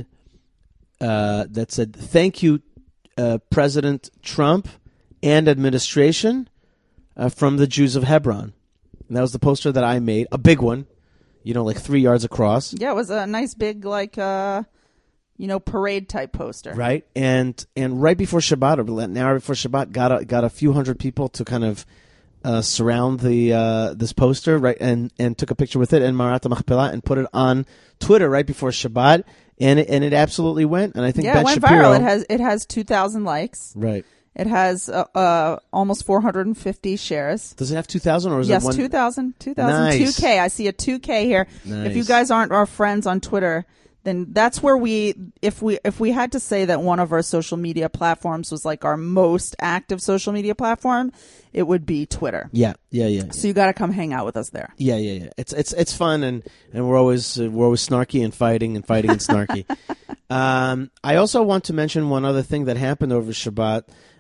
thank you, President Trump and administration from the Jews of Hebron. And that was the poster that I made, a big one, like 3 yards across. Yeah, it was a nice big like parade type poster. Right. And right before Shabbat, or an hour before Shabbat, got a few hundred people to kind of surround this poster, right, and took a picture with it and Marat Machpelah and put it on Twitter right before Shabbat, and it absolutely went. And I think Ben it went Shapiro, viral. It has 2,000 likes. Right. It has almost 450 shares. Does it have 2,000 or is yes, it 2,000, Nice. 2K. I see a 2K here. Nice. If you guys aren't our friends on Twitter, then that's where if we had to say that one of our social media platforms was like our most active social media platform, it would be Twitter. Yeah. So you got to come hang out with us there. Yeah. It's fun, and we're always snarky and fighting and snarky. I also want to mention one other thing that happened over Shabbat.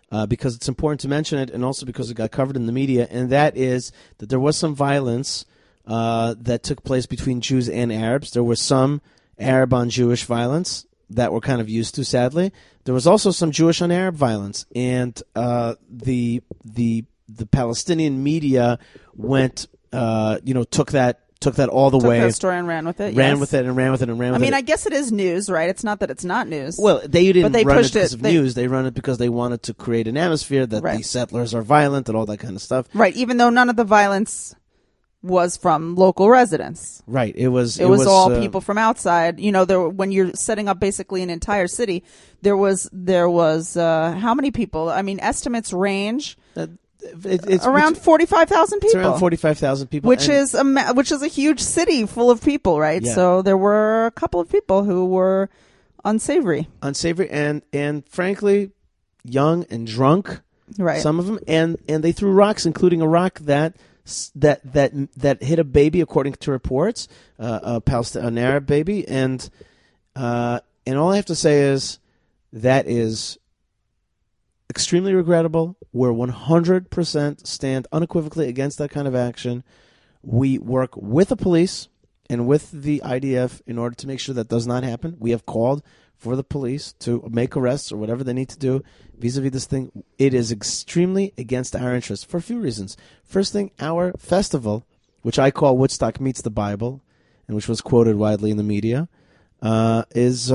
because it's important to mention it, and also because it got covered in the media, and that is that there was some violence that took place between Jews and Arabs. There was some Arab on Jewish violence that we're kind of used to, sadly. There was also some Jewish on Arab violence, and the Palestinian media went, took that all the way. Took that story and ran with it. Ran yes. with it and ran with it and ran with I mean, it. I guess it is news, right? It's not that it's not news. Well, they didn't But they run it pushed because it. of news. They run it because they wanted to create an atmosphere that Right. the settlers are violent and all that kind of stuff. Right, even though none of the violence was from local residents. Right. It was all people from outside. When you're setting up basically an entire city, there was how many people? I mean, estimates range It's around 45,000 people. It's around 45,000 people, which is a huge city full of people, right? Yeah. So there were a couple of people who were unsavory, and frankly, young and drunk. right? Some of them, and they threw rocks, including a rock that hit a baby, according to reports, an Arab baby, and all I have to say is that is extremely regrettable. We're 100% stand unequivocally against that kind of action. We work with the police and with the IDF in order to make sure that does not happen. We have called for the police to make arrests or whatever they need to do vis-a-vis this thing. It is extremely against our interests for a few reasons. First thing, our festival, which I call Woodstock Meets the Bible, and which was quoted widely in the media, is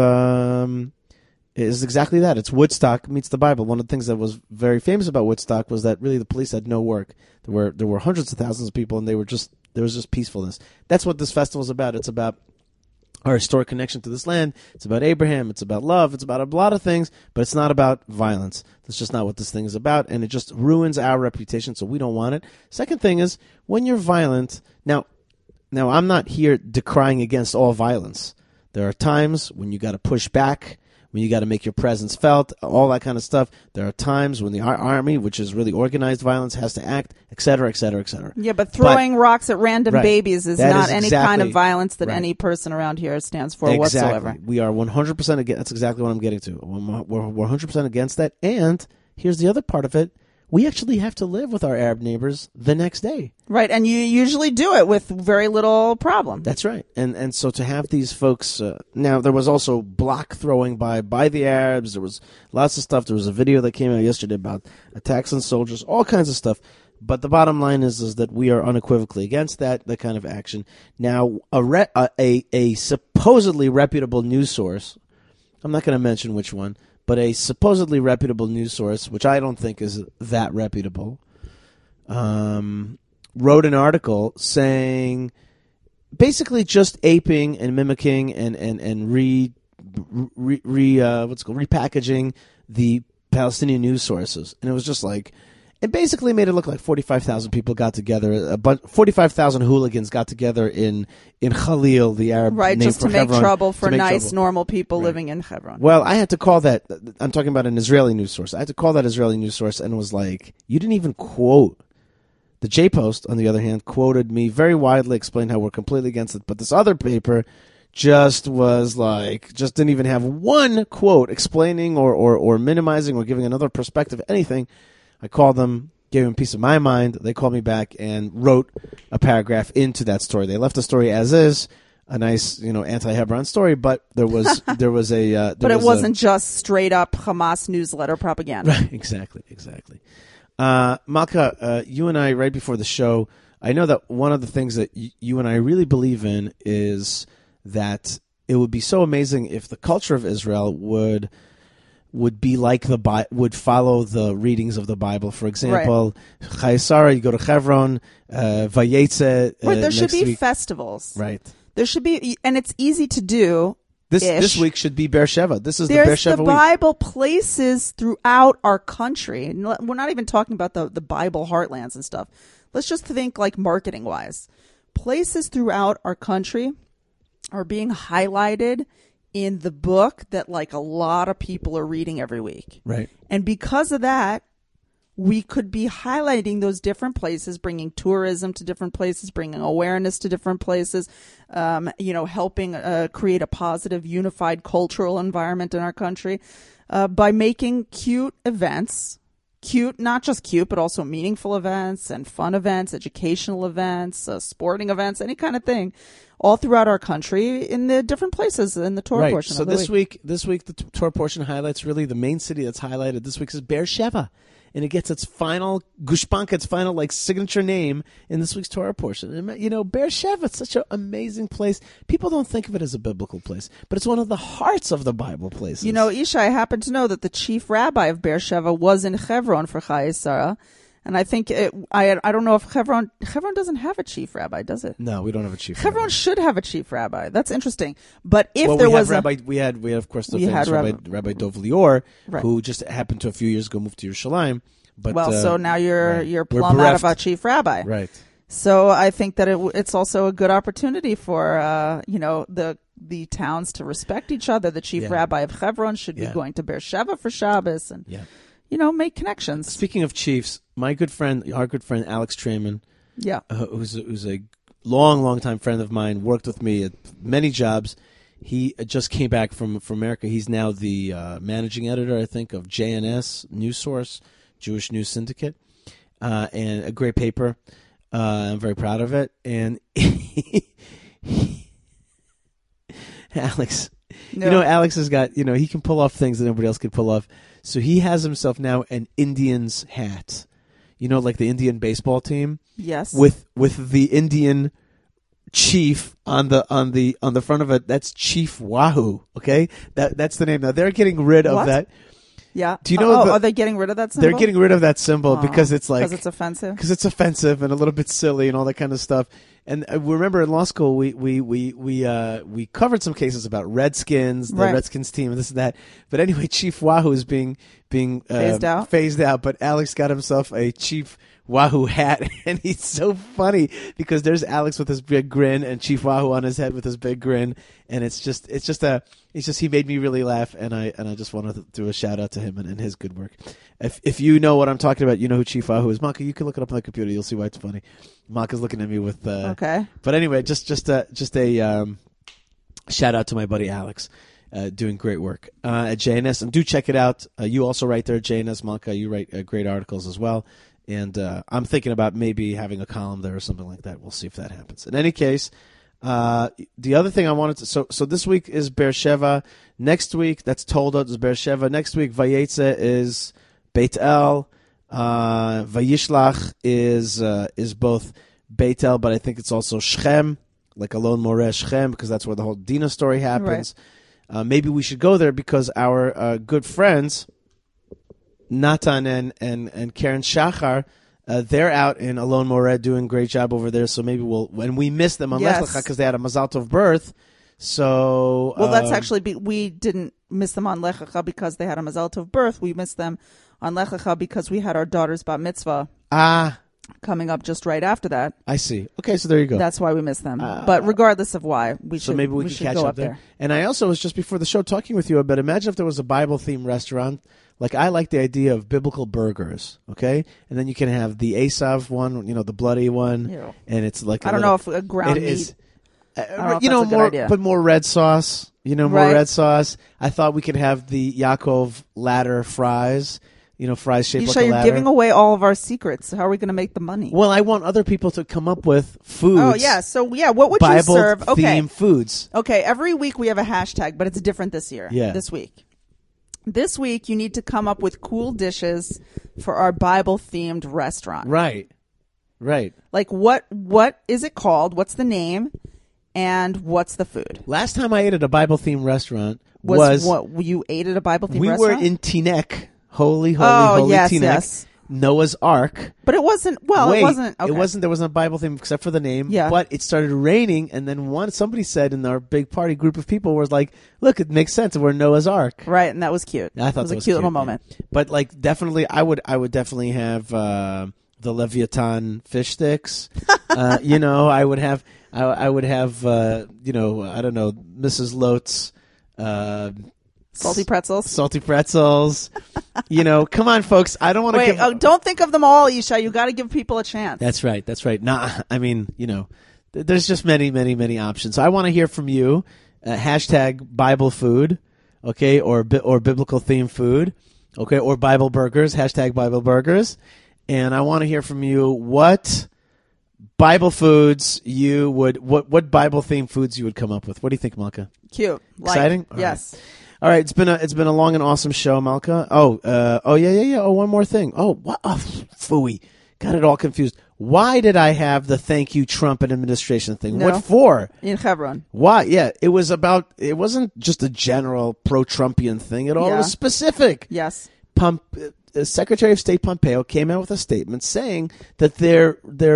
exactly that. It's Woodstock meets the Bible. One of the things that was very famous about Woodstock was that really the police had no work. There were hundreds of thousands of people, and there was just peacefulness. That's what this festival is about. It's about our historic connection to this land. It's about Abraham. It's about love. It's about a lot of things, but it's not about violence. That's just not what this thing is about, and it just ruins our reputation, so we don't want it. Second thing is, when you're violent, now I'm not here decrying against all violence. There are times when you got to push back, when you got to make your presence felt, all that kind of stuff. There are times when the army, which is really organized violence, has to act, et cetera, et cetera, et cetera. Yeah, but throwing rocks at random Right. babies is That not is any exactly kind of violence that right. any person around here stands for Exactly. whatsoever. We are 100% against. That's exactly what I'm getting to. We're 100% against that. And here's the other part of it. We actually have to live with our Arab neighbors the next day. Right, and you usually do it with very little problem. That's right. And so to have these folks, now there was also block throwing by the Arabs. There was lots of stuff. There was a video that came out yesterday about attacks on soldiers, all kinds of stuff. But the bottom line is that we are unequivocally against that kind of action. Now, a supposedly reputable news source, I'm not going to mention which one, but a supposedly reputable news source, which I don't think is that reputable, wrote an article saying, basically just aping and mimicking and repackaging the Palestinian news sources, and it was just like. It basically made it look like 45,000 people got together. 45,000 hooligans got together in Khalil, the Arab Right, name just for to make Hebron, trouble for to make nice, trouble. normal people Right. living in Hebron. Well, I had to call that. I'm talking about an Israeli news source. I had to call that Israeli news source, and it was like, you didn't even quote. The J-Post, on the other hand, quoted me very widely, explained how we're completely against it. But this other paper just didn't even have one quote explaining or minimizing or giving another perspective, anything. I called them, gave them a piece of my mind. They called me back and wrote a paragraph into that story. They left the story as is, a nice, anti-Hebron story, but there was a. But it wasn't just straight up Hamas newsletter propaganda. Right, exactly. Malka, you and I, right before the show, I know that one of the things that you and I really believe in is that it would be so amazing if the culture of Israel would be like would follow the readings of the Bible. For example, Chayei Sarah, you go to Hebron, Vayetze. Right, there should next be week. festivals. Right. There should be, and it's easy to do. This week should be Beersheba. This is There's the Beersheba the week. Bible places throughout our country. And we're not even talking about the Bible heartlands and stuff. Let's just think like marketing wise. Places throughout our country are being highlighted in the book that like a lot of people are reading every week. Right. And because of that, we could be highlighting those different places, bringing tourism to different places, bringing awareness to different places, helping create a positive, unified cultural environment in our country by making cute events cute, not just cute, but also meaningful events and fun events, educational events, sporting events, any kind of thing, all throughout our country in the different places in the Torah portion. So of the this week, the Torah portion highlights really the main city that's highlighted this week is Beersheba. And it gets its final gushpanka, its final like signature name in this week's Torah portion. And, you know, Beersheba, it's such an amazing place. People don't think of it as a biblical place, but it's one of the hearts of the Bible places. You know, Isha, I happen to know that the chief rabbi of Beersheba was in Hebron for Chayei Sarah. And I think I don't know if Hebron doesn't have a chief rabbi, does it? No, we don't have a chief Hebron rabbi. should have a chief rabbi. That's interesting. But if Well, there we was had we had of course the we famous had Rabbi Dov Lior, Right. who just happened to a few years ago move to Yerushalayim. But so now you're We're plumb out of bereft. a chief rabbi. Right. So I think that it's also a good opportunity for the towns to respect each other. The chief Yeah. rabbi of Hebron should be Yeah. going to Beersheba for Shabbos and Yeah. make connections. Speaking of chiefs, our good friend Alex Trayman, Yeah. who's a long time friend of mine, worked with me at many jobs. He just came back from America. He's now the managing editor, I think, of JNS News Source, Jewish News Syndicate, and a great paper. I'm very proud of it. And Alex, Alex has got, he can pull off things that nobody else could pull off. So he has himself now an Indians hat, like the Indian baseball team. Yes. With the Indian chief on the front of it. That's Chief Wahoo. Okay, that's the name. Now they're getting rid of What? that. Yeah. Do you know? are they getting rid of that symbol? They're getting rid of that symbol because it's like because it's offensive. Because it's offensive and a little bit silly and all that kind of stuff. And remember in law school we covered some cases about Redskins, the Right. Redskins team, and this and that. But anyway, Chief Wahoo is being Phased out? Phased out. But Alex got himself a Chief Wahoo hat, and he's so funny because there's Alex with his big grin and Chief Wahoo on his head with his big grin, and he made me really laugh, and I just wanted to do a shout out to him and his good work. If you know what I'm talking about, you know who Chief Wahoo is. Maka, you can look it up on the computer. You'll see why it's funny. Maka's looking at me with Okay. But anyway, just a shout out to my buddy Alex. Doing great work at JNS, and do check it out. You also write there at JNS, Malka. You write great articles as well, and I'm thinking about maybe having a column there or something like that. We'll see if that happens. In any case, the other thing I wanted to so this week is Beersheba. Next week, that's Toldot is Beersheba. Next week, Vayetze is Beit El. Vayishlach is both Beit El, but I think it's also Shechem, like Alon Moreh Shechem, because that's where the whole Dinah story happens. Right. Maybe we should go there because our good friends Natan and Karen Shachar, they're out in Alon Moreh doing a great job over there. So maybe when we miss them on Lech Lecha because they had a Mazal Tov birth. So that's actually we didn't miss them on Lech Lecha because they had a Mazal Tov birth. We missed them on Lech Lecha because we had our daughter's bat mitzvah coming up just right after that. I see. Okay, so there you go. That's why we missed them. But regardless of why, maybe we should can catch go up there. And I also was just before the show talking with you about, imagine if there was a Bible-themed restaurant. Like, I like the idea of biblical burgers, okay? And then you can have the Esav one, the bloody one. Ew. And it's like I don't know if a ground meat. Is, I don't know if that's a good more, idea. but more red sauce. More Right. red sauce. I thought we could have the Yaakov ladder fries. Fries shaped like a You're ladder. giving away all of our secrets. How are we going to make the money? Well, I want other people to come up with foods. Oh, yeah. So, yeah, what would you serve? Okay. Bible-themed foods. Okay, every week we have a hashtag, but it's different this year. Yeah. This week. This week you need to come up with cool dishes for our Bible-themed restaurant. Right. Like what is it called? What's the name? And what's the food? Last time I ate at a Bible-themed restaurant Was what you ate at a Bible-themed we restaurant? were in Teaneck. Holy yes, Teaneck. yes. Noah's Ark. But it wasn't. Well, Wait, it wasn't. Okay. There wasn't a Bible theme except for the name. Yeah. But it started raining, and then somebody said in our big party group of people was like, "Look, it makes sense. We're Noah's Ark." Right, and that was cute. I thought it was that a cute little yeah. moment. But like, definitely, I would definitely have the Leviathan fish sticks. I would have. I would have. I don't know, Mrs. Lote's. Salty pretzels. Salty pretzels. Come on, folks. I don't want to Wait, give. don't think of them all, Isha. You got to give people a chance. That's right. Nah, I mean, there's just many, many, many options. So I want to hear from you. Hashtag Bible food, okay, or biblical theme food. Okay, or Bible Burgers, hashtag Bible Burgers. And I want to hear from you what Bible foods you would, what Bible-themed foods you would come up with. What do you think, Malka? Cute. Exciting? All yes. right. All right, it's been a long and awesome show, Malka. Yeah. Oh, one more thing. Oh, what? Oh, phooey. Got it all confused. Why did I have the thank you Trump administration thing? No. What for? In Hebron. Why? Yeah, it wasn't just a general pro-Trumpian thing at all. Yeah. It was specific. Yes. Secretary of State Pompeo came out with a statement saying that they're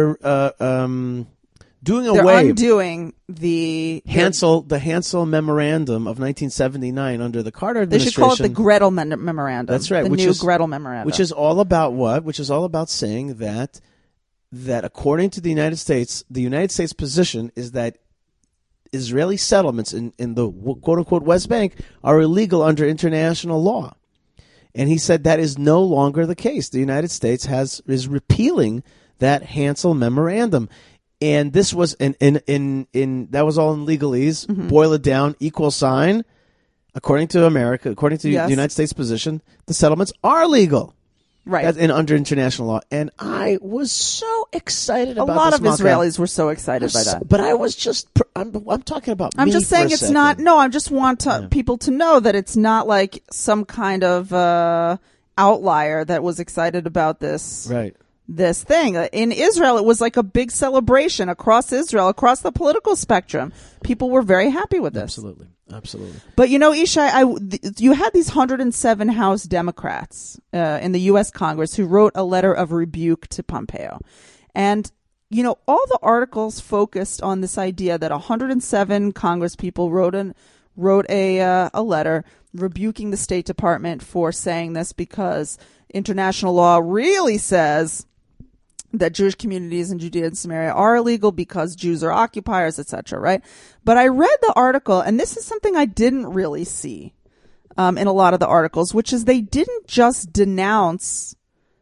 doing away. They're undoing the Hansel Memorandum of 1979 under the Carter administration. They should call it the Gretel Memorandum. That's right. The new Gretel Memorandum. Which is all about what? Which is all about saying that according to the United States position is that Israeli settlements in the quote-unquote West Bank are illegal under international law. And he said that is no longer the case. The United States is repealing that Hansel Memorandum. And this was in that was all in legalese. Mm-hmm. Boil it down, equal sign. According to America, according to Yes. the United States position, the settlements are legal. right. That's under international law. And I was so excited A about lot this, of Malka. Israelis were so excited by that. But I was just, I'm talking about I'm me just for saying a it's second. not. No, I just want people to know that it's not like some kind of outlier that was excited about this. Right. This thing in Israel, it was like a big celebration across Israel, across the political spectrum. People were very happy with this. Absolutely. But Ishai, you had these 107 House Democrats in the U.S. Congress who wrote a letter of rebuke to Pompeo, and all the articles focused on this idea that 107 Congress people wrote a letter rebuking the State Department for saying this because international law really says that Jewish communities in Judea and Samaria are illegal because Jews are occupiers, etc. Right? But I read the article, and this is something I didn't really see in a lot of the articles, which is they didn't just denounce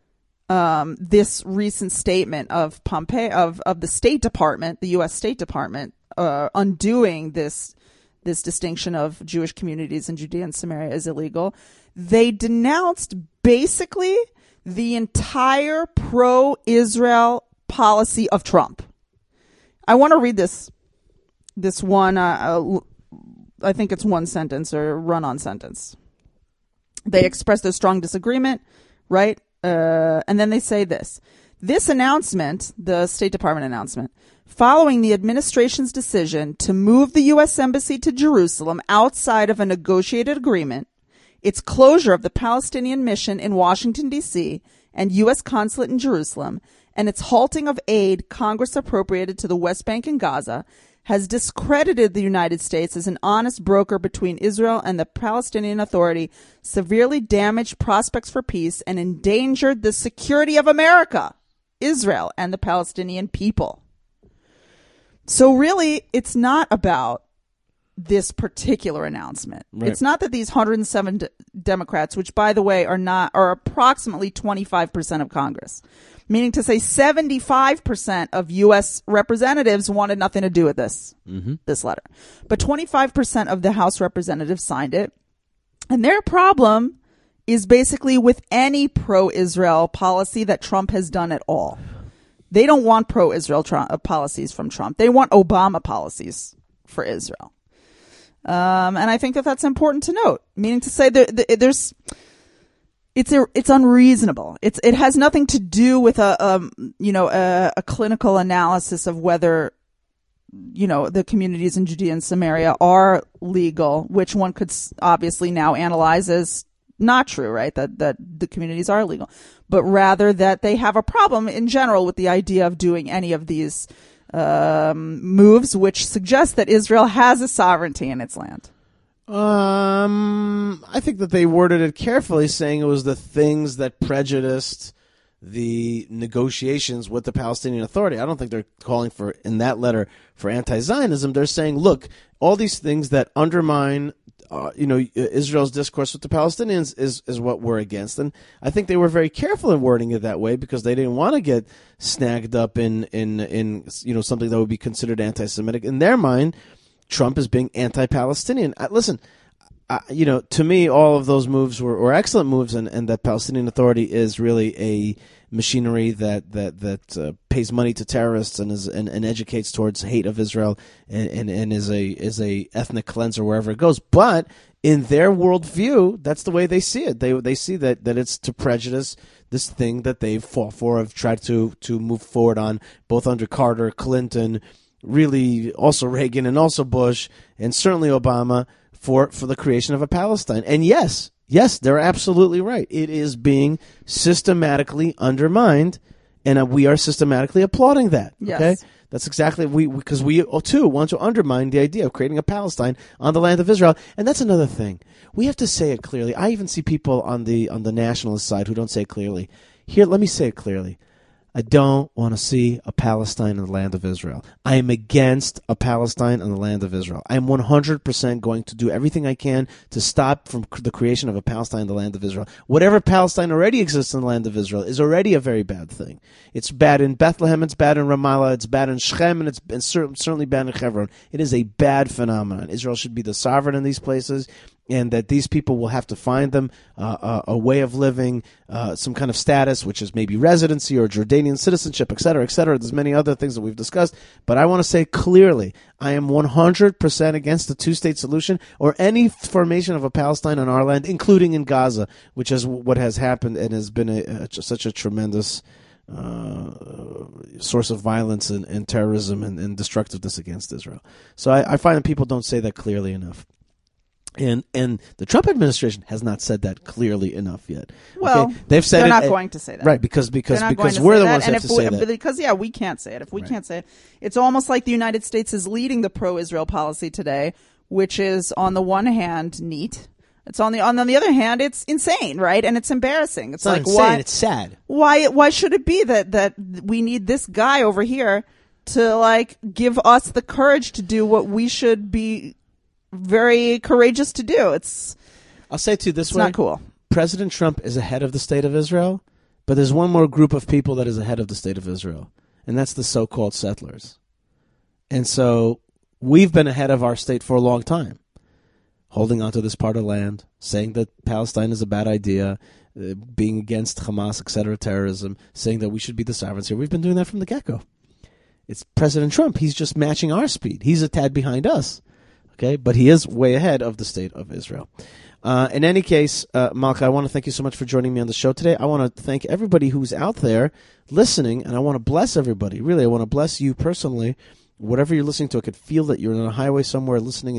this recent statement of Pompeo of the State Department, the U.S. State Department, undoing this distinction of Jewish communities in Judea and Samaria is illegal. They denounced basically the entire pro-Israel policy of Trump. I want to read this one, I think it's one sentence or run-on sentence. They express their strong disagreement, right? And then they say this. This announcement, the State Department announcement, following the administration's decision to move the U.S. Embassy to Jerusalem outside of a negotiated agreement, its closure of the Palestinian mission in Washington, D.C., and U.S. consulate in Jerusalem, and its halting of aid Congress appropriated to the West Bank and Gaza, has discredited the United States as an honest broker between Israel and the Palestinian Authority, severely damaged prospects for peace, and endangered the security of America, Israel, and the Palestinian people. So really, it's not about this particular announcement. Right. It's not that these 107 Democrats, which by the way are approximately 25% of Congress, meaning to say 75% of U.S. representatives wanted nothing to do with this letter. But 25% of the House representatives signed it. And their problem is basically with any pro-Israel policy that Trump has done at all. They don't want pro-Israel policies from Trump. They want Obama policies for Israel. And I think that that's important to note, meaning to say it's unreasonable. It has nothing to do with a clinical analysis of whether, the communities in Judea and Samaria are legal, which one could obviously now analyze as not true, right? That the communities are illegal, but rather that they have a problem in general with the idea of doing any of these moves, which suggest that Israel has a sovereignty in its land. I think that they worded it carefully, saying it was the things that prejudiced the negotiations with the Palestinian Authority. I don't think they're calling for, in that letter, for anti-Zionism. They're saying, look, all these things that undermine Israel's discourse with the Palestinians is what we're against. And I think they were very careful in wording it that way because they didn't want to get snagged up in something that would be considered anti-Semitic. In their mind, Trump is being anti-Palestinian. Listen, to me, all of those moves were excellent moves, and the Palestinian Authority is really a machinery that pays money to terrorists and educates towards hate of Israel and is a ethnic cleanser wherever it goes. But in their worldview, that's the way they see it. They see that it's to prejudice this thing that they've fought for, have tried to move forward on, both under Carter, Clinton, really also Reagan, and also Bush, and certainly Obama, for the creation of a Palestine. And yes, they're absolutely right. It is being systematically undermined, and we are systematically applauding that. Yes. Okay? That's exactly because we too want to undermine the idea of creating a Palestine on the land of Israel. And that's another thing. We have to say it clearly. I even see people on the nationalist side who don't say it clearly. Here, let me say it clearly. I don't want to see a Palestine in the land of Israel. I am against a Palestine in the land of Israel. I am 100% going to do everything I can to stop from the creation of a Palestine in the land of Israel. Whatever Palestine already exists in the land of Israel is already a very bad thing. It's bad in Bethlehem, it's bad in Ramallah, it's bad in Shechem, and it's certainly bad in Hebron. It is a bad phenomenon. Israel should be the sovereign in these places, and that these people will have to find them a way of living, some kind of status, which is maybe residency or Jordanian citizenship, et cetera, et cetera. There's many other things that we've discussed. But I want to say clearly, I am 100% against the two-state solution or any formation of a Palestine on our land, including in Gaza, which is what has happened and has been such a tremendous source of violence and terrorism and destructiveness against Israel. So I find that people don't say that clearly enough. And the Trump administration has not said that clearly enough yet. Well, okay? They've said they're it, not going to say that, right? Because we're the ones who have to say that. Because we can't say it. If we can't say it, it's almost like the United States is leading the pro-Israel policy today, which is on the one hand neat. It's on the other hand, it's insane, right? And it's embarrassing. It's not like insane, why? It's sad. Why should it be that we need this guy over here to like give us the courage to do what we should be very courageous to do? I'll say to you this it's way. Not cool. President Trump is ahead of the state of Israel, but there's one more group of people that is ahead of the state of Israel, and that's the so-called settlers. And so we've been ahead of our state for a long time, holding onto this part of land, saying that Palestine is a bad idea, being against Hamas, etc., terrorism, saying that we should be the sovereigns here. We've been doing that from the get-go. It's President Trump. He's just matching our speed. He's a tad behind us. Okay, but he is way ahead of the state of Israel. In any case, Malka, I want to thank you so much for joining me on the show today. I want to thank everybody who's out there listening, and I want to bless everybody. Really, I want to bless you personally. Whatever you're listening to, I could feel that you're on a highway somewhere listening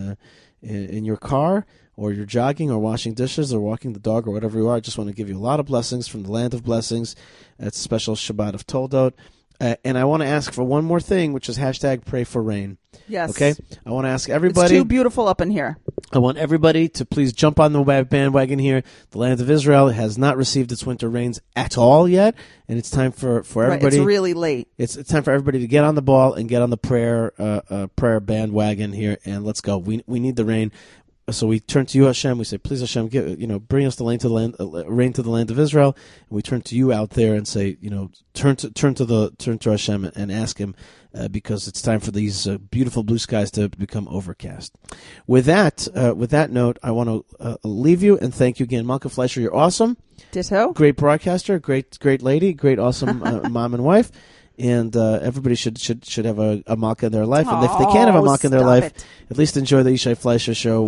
in your car, or you're jogging, or washing dishes, or walking the dog, or whatever you are. I just want to give you a lot of blessings from the land of blessings. It's a special Shabbat of Toldot. And I want to ask for one more thing, which is hashtag pray for rain. Yes. Okay? I want to ask everybody. It's too beautiful up in here. I want everybody to please jump on the bandwagon here. The land of Israel has not received its winter rains at all yet, and it's time for everybody. Right, it's really late. It's time for everybody to get on the ball and get on the prayer bandwagon here, and let's go. We need the rain. So we turn to you, Hashem. We say, "Please, Hashem, bring us the rain to the land of Israel." And we turn to you out there and say, turn to Hashem and ask Him, because it's time for these beautiful blue skies to become overcast. With that note, I want to leave you and thank you again, Malka Fleischer. You're awesome. Ditto. Great broadcaster, great lady, great awesome mom and wife. And everybody should have a Malka in their life, and if they can't have a Malka in their life, at least enjoy the Yishai Fleischer show,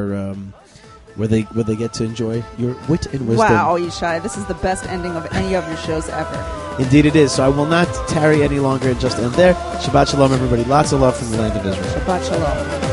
where they get to enjoy your wit and wisdom. Wow, Yishai, this is the best ending of any of your shows ever. Indeed, it is. So I will not tarry any longer and just end there. Shabbat shalom, everybody. Lots of love from the land of Israel. Shabbat shalom.